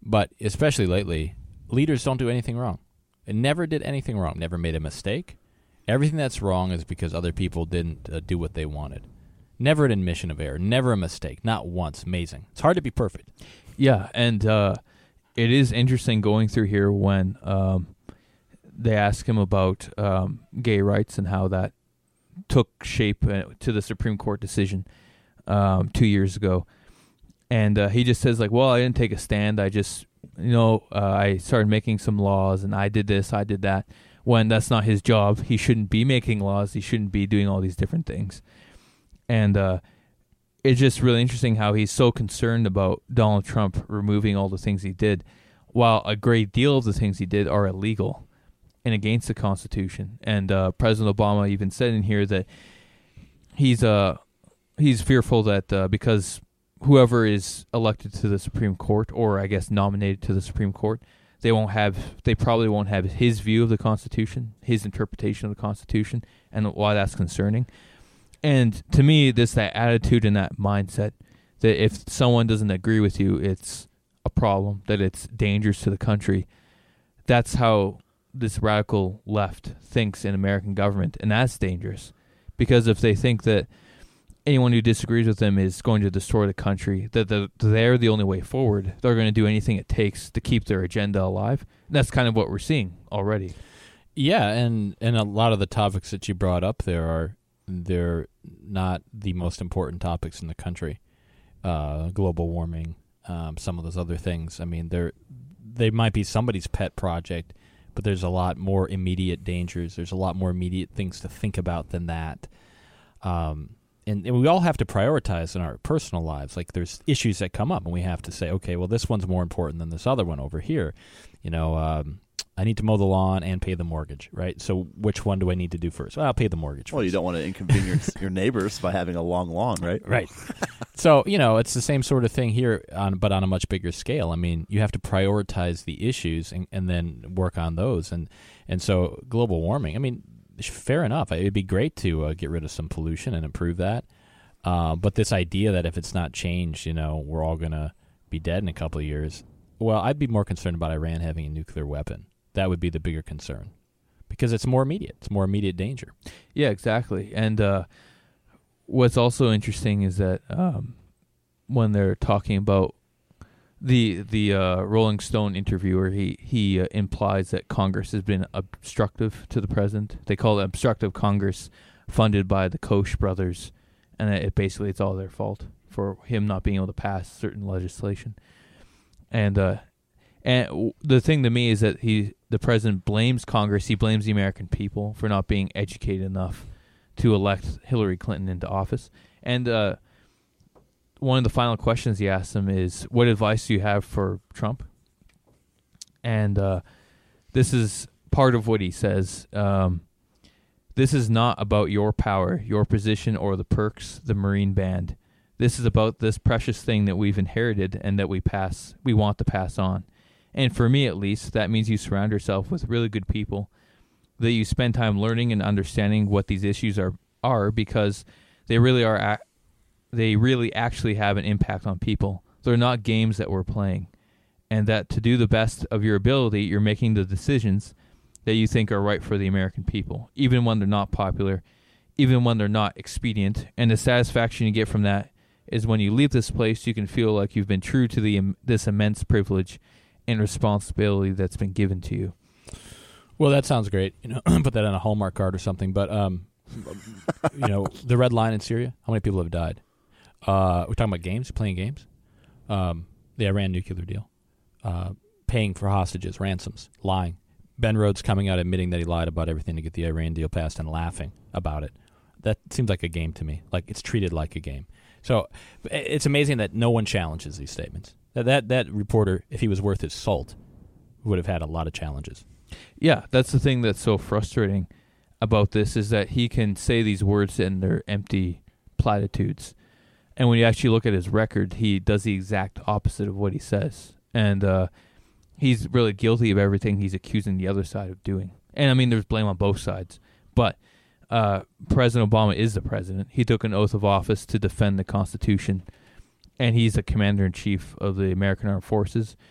But especially lately, leaders don't do anything wrong. It never did anything wrong. Never made a mistake. Everything that's wrong is because other people didn't uh, do what they wanted. Never an admission of error. Never a mistake. Not once. Amazing. It's hard to be perfect. Yeah, and uh, it is interesting going through here when um, they ask him about um, gay rights and how that took shape uh, to the Supreme Court decision um, two years ago. And uh, he just says, like, well, I didn't take a stand. I just, you know, uh, I started making some laws, and I did this, I did that. When that's not his job. He shouldn't be making laws. He shouldn't be doing all these different things. And uh, it's just really interesting how he's so concerned about Donald Trump removing all the things he did, while a great deal of the things he did are illegal and against the Constitution. And uh, President Obama even said in here that he's uh, he's fearful that uh, because whoever is elected to the Supreme Court, or I guess nominated to the Supreme Court, they won't have, they probably won't have his view of the Constitution, his interpretation of the Constitution, and why that's concerning. And to me, this that attitude and that mindset that if someone doesn't agree with you, it's a problem, that it's dangerous to the country. That's how this radical left thinks in American government, and that's dangerous. Because if they think that anyone who disagrees with them is going to destroy the country, that the, they're the only way forward, they're going to do anything it takes to keep their agenda alive. And that's kind of what we're seeing already. Yeah, and, and a lot of the topics that you brought up there are they're not the most important topics in the country. Uh, global warming, um, some of those other things. I mean, they're they might be somebody's pet project, but there's a lot more immediate dangers. There's a lot more immediate things to think about than that. Um And, and we all have to prioritize in our personal lives. Like, there's issues that come up, and we have to say, okay, well, this one's more important than this other one over here. You know, um, I need to mow the lawn and pay the mortgage, right? So which one do I need to do first? Well, I'll pay the mortgage Well, first. you don't want to inconvenience your neighbors by having a long lawn, right? Right. So, you know, it's the same sort of thing here, on but on a much bigger scale. I mean, you have to prioritize the issues and, and then work on those. And, and so global warming, I mean, fair enough. It'd be great to uh, get rid of some pollution and improve that. Uh, but this idea that if it's not changed, you know, we're all going to be dead in a couple of years. Well, I'd be more concerned about Iran having a nuclear weapon. That would be the bigger concern because it's more immediate. It's more immediate danger. Yeah, exactly. And uh, what's also interesting is that um, when they're talking about the the uh, Rolling Stone interviewer, he he uh, implies that Congress has been obstructive to the president. They call it obstructive Congress, funded by the Koch brothers, and it basically it's all their fault for him not being able to pass certain legislation. And uh, and the thing to me is that he the president blames Congress. He blames the American people for not being educated enough to elect Hillary Clinton into office. And uh, one of the final questions he asked him is, what advice do you have for Trump? And uh, this is part of what he says. Um, this is not about your power, your position, or the perks, the Marine Band. This is about this precious thing that we've inherited and that we pass, we want to pass on. And for me, at least, that means you surround yourself with really good people, that you spend time learning and understanding what these issues are, are because they really are a- they really actually have an impact on people. They're not games that we're playing. And that to do the best of your ability, you're making the decisions that you think are right for the American people, even when they're not popular, even when they're not expedient. And the satisfaction you get from that is when you leave this place, you can feel like you've been true to the this immense privilege and responsibility that's been given to you. Well, that sounds great. You know, put that on a Hallmark card or something. But um, you know, the red line in Syria. How many people have died? Uh, we're talking about games, playing games. Um, the Iran nuclear deal, uh, paying for hostages, ransoms, lying. Ben Rhodes coming out admitting that he lied about everything to get the Iran deal passed and laughing about it. That seems like a game to me. Like it's treated like a game. So it's amazing that no one challenges these statements. That that, that reporter, if he was worth his salt, would have had a lot of challenges. Yeah, that's the thing that's so frustrating about this is that he can say these words and they're empty platitudes. And when you actually look at his record, he does the exact opposite of what he says. And uh, he's really guilty of everything he's accusing the other side of doing. And, I mean, there's blame on both sides. But uh, President Obama is the president. He took an oath of office to defend the Constitution. And he's the commander-in-chief of the American Armed Forces.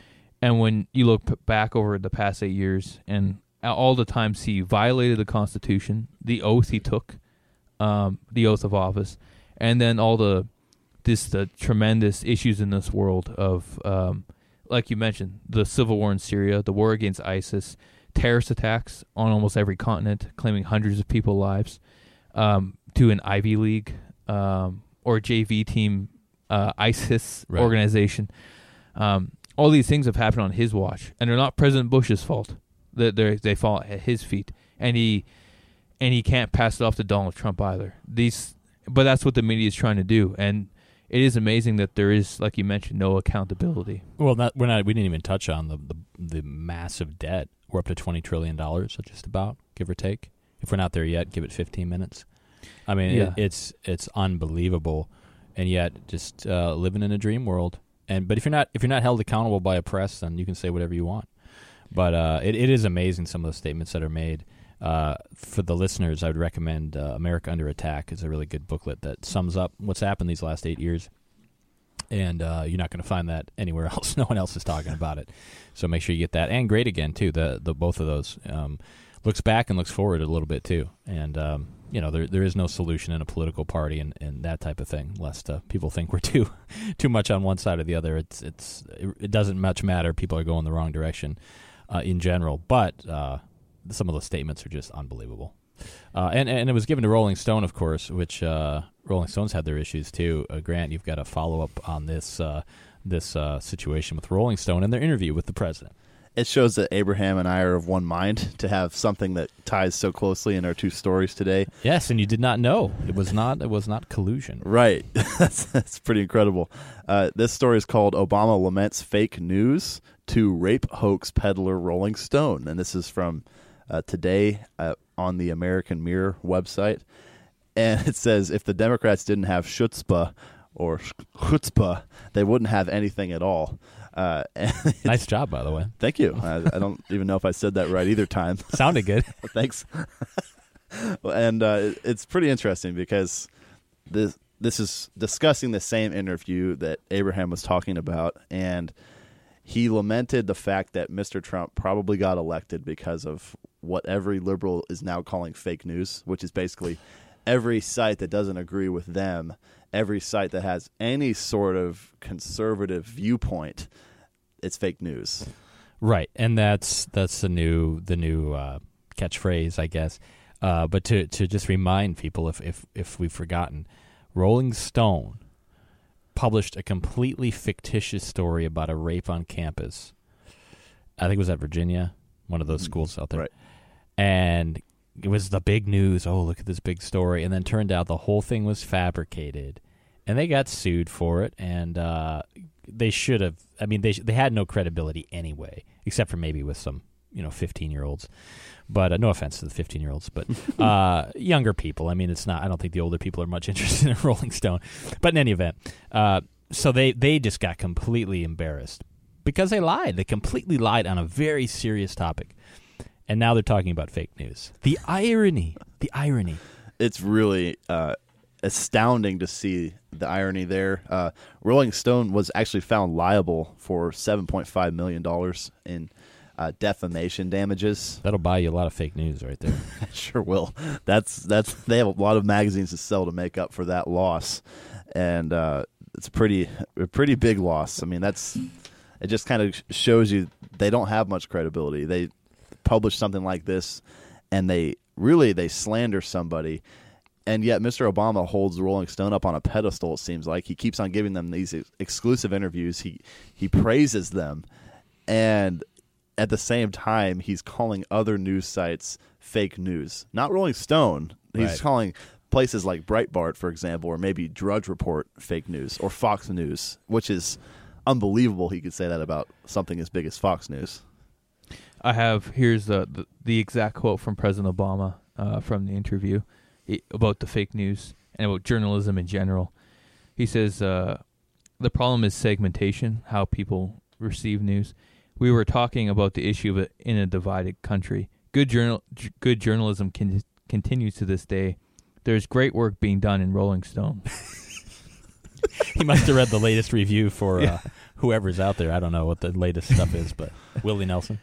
And when you look p- back over the past eight years and all the times he violated the Constitution, the oath he took, um, the oath of office, and then all the this the tremendous issues in this world of, um, like you mentioned, the civil war in Syria, the war against ISIS, terrorist attacks on almost every continent, claiming hundreds of people's lives, um, to an Ivy League um, or J V team, uh, ISIS Right. organization. Um, all these things have happened on his watch, and they're not President Bush's fault. They they they fall at his feet, and he and he can't pass it off to Donald Trump either. These, but that's what the media is trying to do, and it is amazing that there is, like you mentioned, no accountability. Well, not, we're not. We didn't even touch on the, the the massive debt. We're up to twenty trillion dollars, just about, give or take. If we're not there yet, give it fifteen minutes. I mean, Yeah. it, it's it's unbelievable, and yet just uh, living in a dream world. And but if you're not if you're not held accountable by a press, then you can say whatever you want. But uh, it it is amazing some of the statements that are made. Uh, for the listeners, I would recommend uh, America Under Attack. Is a really good booklet that sums up what's happened these last eight years. And uh, you're not going to find that anywhere else. No one else is talking about it. So make sure you get that. And Great Again, too, the the both of those. Um, looks back and looks forward a little bit, too. And, um, you know, there there is no solution in a political party and, and that type of thing, lest uh, people think we're too too much on one side or the other. It's it's It, it doesn't much matter. People are going the wrong direction uh, in general. But uh, some of those statements are just unbelievable. Uh, and, and it was given to Rolling Stone, of course, which uh, Rolling Stones had their issues too. Uh, Grant, you've got a follow-up on this uh, this uh, situation with Rolling Stone and their interview with the president. It shows that Abraham and I are of one mind to have something that ties so closely in our two stories today. Yes, and you did not know. It was not It was not collusion. Right. that's, that's pretty incredible. Uh, this story is called Obama Laments Fake News to Rape Hoax Peddler Rolling Stone. And this is from uh, today uh, on the American Mirror website. And it says, if the Democrats didn't have chutzpah or chutzpah, they wouldn't have anything at all. Uh, and Nice job, by the way. Thank you. I, I don't even know if I said that right either time. Sounded good. Thanks. And uh, it's pretty interesting because this this is discussing the same interview that Abraham was talking about, and he lamented the fact that Mister Trump probably got elected because of what every liberal is now calling fake news, which is basically every site that doesn't agree with them, every site that has any sort of conservative viewpoint, it's fake news. Right, and that's that's the new the new uh, catchphrase, I guess. Uh, but to to just remind people, if, if if we've forgotten, Rolling Stone published a completely fictitious story about a rape on campus. I think it was at Virginia, one of those schools out there. Right. And it was the big news. Oh, look at this big story. And then turned out the whole thing was fabricated. And they got sued for it. And uh, they should have. I mean, they they had no credibility anyway, except for maybe with some, you know, fifteen-year-olds. But uh, no offense to the fifteen-year-olds, but uh, younger people. I mean, it's not. I don't think the older people are much interested in Rolling Stone. But in any event, uh, so they, they just got completely embarrassed because they lied. They completely lied on a very serious topic. And now they're talking about fake news. The irony. The irony. It's really uh, astounding to see the irony there. Uh, Rolling Stone was actually found liable for seven point five million dollars in uh, defamation damages. That'll buy you a lot of fake news right there. Sure will. That's that's they have a lot of magazines to sell to make up for that loss, and uh, it's a pretty a pretty big loss. I mean, that's it. Just kind of shows you they don't have much credibility. They publish something like this, and they really they slander somebody, and yet Mister Obama holds Rolling Stone up on a pedestal. It seems like he keeps on giving them these ex- exclusive interviews. He he praises them, and at the same time, he's calling other news sites fake news. Not Rolling Stone. He's Right. calling places like Breitbart, for example, or maybe Drudge Report fake news, or Fox News, which is unbelievable he could say that about something as big as Fox News. I have, here's the, the, the exact quote from President Obama uh, from the interview i- about the fake news and about journalism in general. He says, uh, the problem is segmentation, how people receive news. We were talking about the issue of it in a divided country. Good journal, j- good journalism can, continues to this day. There's great work being done in Rolling Stone. he must have read the latest review for uh, whoever's out there. I don't know what the latest stuff is, but Willie Nelson.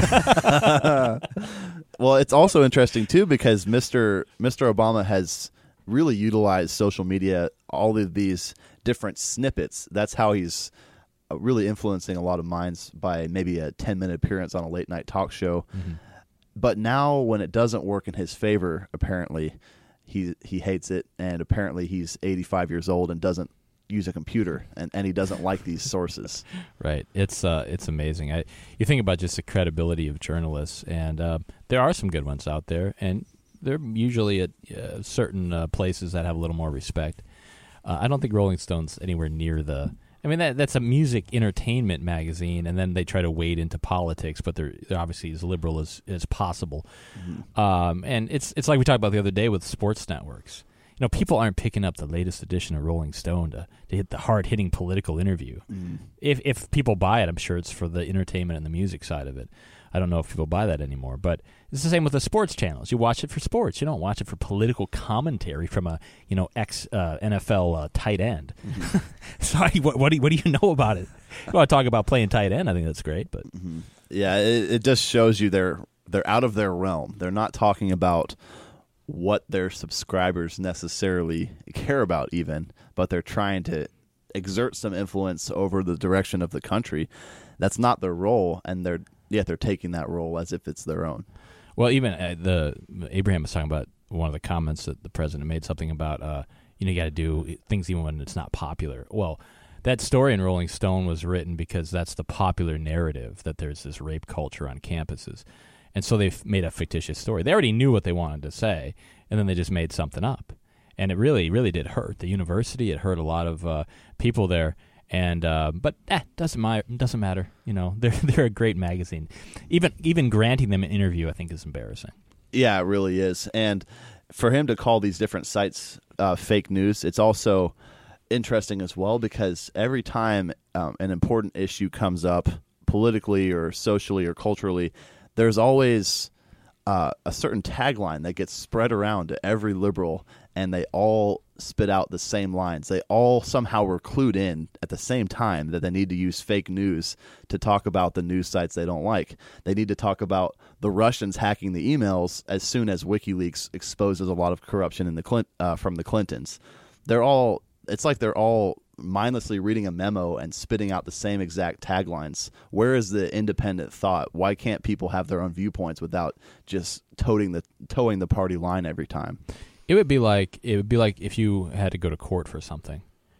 Well, it's also interesting too because Mister Mister Obama has really utilized social media, all of these different snippets. That's how he's really influencing a lot of minds by maybe a ten-minute appearance on a late-night talk show. Mm-hmm. But now when it doesn't work in his favor, apparently, he he hates it, and apparently he's eighty-five years old and doesn't use a computer, and, and he doesn't like these sources. Right. It's uh, it's amazing. I, you think about just the credibility of journalists, and uh, there are some good ones out there, and they're usually at uh, certain uh, places that have a little more respect. Uh, I don't think Rolling Stone's anywhere near the... I mean, that that's a music entertainment magazine, and then they try to wade into politics, but they're, they're obviously as liberal as, as possible. Mm-hmm. Um, and it's it's like we talked about the other day with sports networks. You know, people aren't picking up the latest edition of Rolling Stone to, to hit the hard-hitting political interview. Mm. If if people buy it, I'm sure it's for the entertainment and the music side of it. I don't know if people buy that anymore, but it's the same with the sports channels. You watch it for sports. You don't watch it for political commentary from a you know ex uh, N F L uh, tight end. Mm-hmm. Sorry, what, what do you, what do you know about it? You want to talk about playing tight end? I think that's great, but mm-hmm. yeah, it, it just shows you they're they're out of their realm. They're not talking about what their subscribers necessarily care about, even, but they're trying to exert some influence over the direction of the country. That's not their role, and they're yet they're taking that role as if it's their own. Well, even uh, the Abraham was talking about one of the comments that the president made, something about uh, you know you got to do things even when it's not popular. Well, that story in Rolling Stone was written because that's the popular narrative, that there's this rape culture on campuses. And so they've made a fictitious story. They already knew what they wanted to say, and then they just made something up. And it really, really did hurt the university. It hurt a lot of uh, people there. And uh, but eh, doesn't matter. Doesn't matter. You know, they're they're a great magazine. Even even granting them an interview, I think, is embarrassing. Yeah, it really is. And for him to call these different sites uh, fake news, it's also interesting as well because every time um, an important issue comes up politically or socially or culturally, there's always uh, a certain tagline that gets spread around to every liberal, and they all spit out the same lines. They all somehow were clued in at the same time that they need to use fake news to talk about the news sites they don't like. They need to talk about the Russians hacking the emails as soon as WikiLeaks exposes a lot of corruption in the Clint, uh, from the Clintons. They're all. It's like they're all mindlessly reading a memo and spitting out the same exact taglines. Where is the independent thought? Why can't people have their own viewpoints without just toting the towing the party line every time? It would be like it would be like if you had to go to court for something,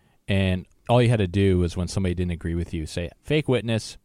and all you had to do was when somebody didn't agree with you, say fake witness,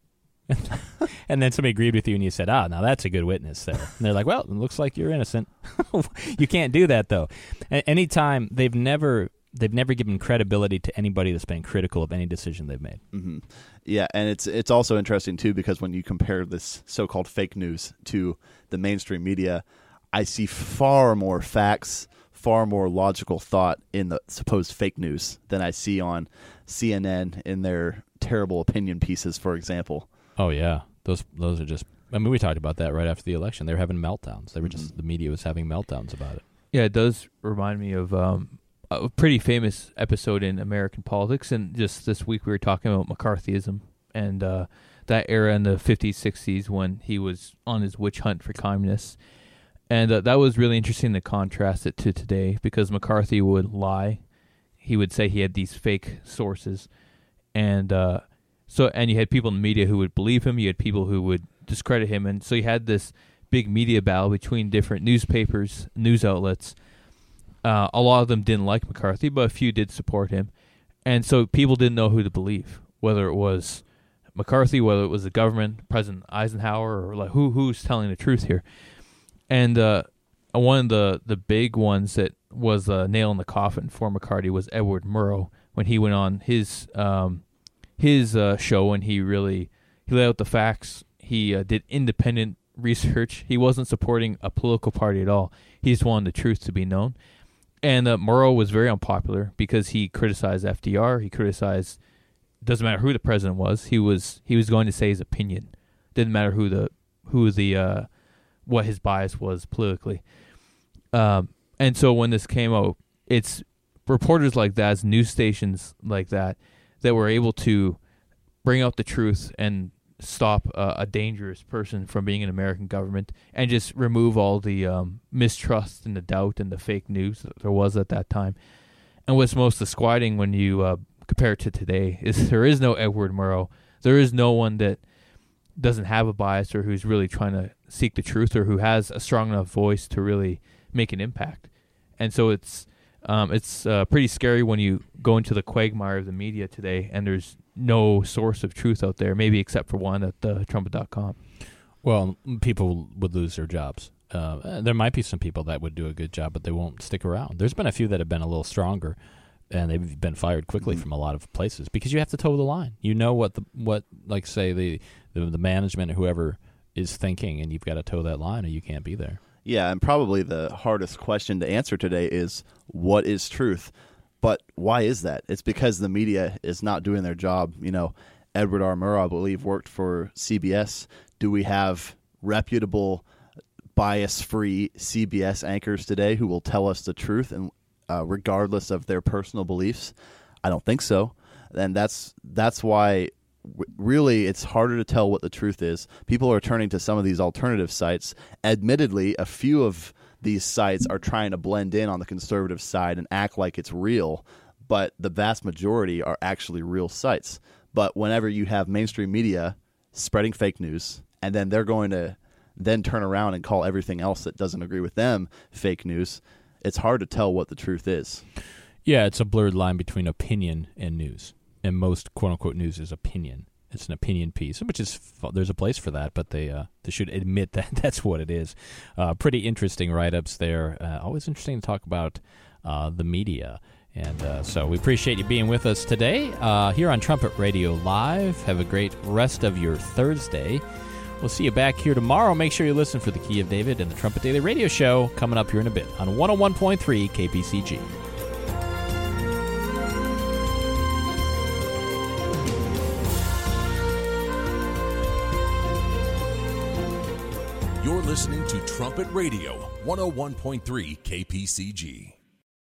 and then somebody agreed with you, and you said, "Ah, now that's a good witness there." And they're like, "Well, it looks like you're innocent." You can't do that though. A- anytime they've never. They've never given credibility to anybody that's been critical of any decision they've made. Mm-hmm. Yeah, and it's it's also interesting, too, because when you compare this so-called fake news to the mainstream media, I see far more facts, far more logical thought in the supposed fake news than I see on C N N in their terrible opinion pieces, for example. Oh, yeah. Those those are just... I mean, we talked about that right after the election. They were having meltdowns. They were just... Mm-hmm. The media was having meltdowns about it. Yeah, it does remind me of... Um, a pretty famous episode in American politics, and just this week we were talking about McCarthyism and uh, that era in the fifties, sixties when he was on his witch hunt for communists. And uh, that was really interesting to contrast it to today because McCarthy would lie. He would say he had these fake sources. And uh, so, and you had people in the media who would believe him. You had people who would discredit him. And so you had this big media battle between different newspapers, news outlets. Uh, a lot of them didn't like McCarthy, but a few did support him. And so people didn't know who to believe, whether it was McCarthy, whether it was the government, President Eisenhower, or like who who's telling the truth here. And uh, one of the, the big ones that was a nail in the coffin for McCarthy was Edward Murrow when he went on his um, his uh, show and he really he laid out the facts. He uh, did independent research. He wasn't supporting a political party at all. He just wanted the truth to be known. And uh, Murrow was very unpopular because he criticized F D R. He criticized, doesn't matter who the president was. He was he was going to say his opinion. Didn't matter who the who the uh, what his bias was politically. Um, and so when this came out, it's reporters like that, as news stations like that, that were able to bring out the truth and stop uh, a dangerous person from being in American government, and just remove all the um, mistrust and the doubt and the fake news that there was at that time. And what's most disquieting when you uh, compare it to today is there is no Edward Murrow. There is no one that doesn't have a bias or who's really trying to seek the truth or who has a strong enough voice to really make an impact. And so it's um, it's uh, pretty scary when you go into the quagmire of the media today and there's no source of truth out there, maybe except for one at uh, trumpet dot com. Well, people would lose their jobs. Uh, there might be some people that would do a good job, but they won't stick around. There's been a few that have been a little stronger, and they've been fired quickly mm-hmm. from a lot of places because you have to toe the line. You know what the what like say the the, the management or whoever is thinking, and you've got to toe that line, or you can't be there. Yeah, and probably the hardest question to answer today is what is truth? But why is that? It's because the media is not doing their job. You know, Edward R. Murrow, I believe, worked for C B S. Do we have reputable, bias-free C B S anchors today who will tell us the truth, and uh, regardless of their personal beliefs? I don't think so. And that's that's why w- really it's harder to tell what the truth is. People are turning to some of these alternative sites. Admittedly, a few of these sites are trying to blend in on the conservative side and act like it's real, but the vast majority are actually real sites. But whenever you have mainstream media spreading fake news, and then they're going to then turn around and call everything else that doesn't agree with them fake news, it's hard to tell what the truth is. Yeah, it's a blurred line between opinion and news. And most quote-unquote news is opinion. It's an opinion piece, which is there's a place for that, but they uh, they should admit that that's what it is. Uh, pretty interesting write-ups there. Uh, always interesting to talk about uh, the media. And uh, so we appreciate you being with us today uh, here on Trumpet Radio Live. Have a great rest of your Thursday. We'll see you back here tomorrow. Make sure you listen for the Key of David and the Trumpet Daily Radio Show coming up here in a bit on one oh one point three K P C G. You're listening to Trumpet Radio, one oh one point three K P C G.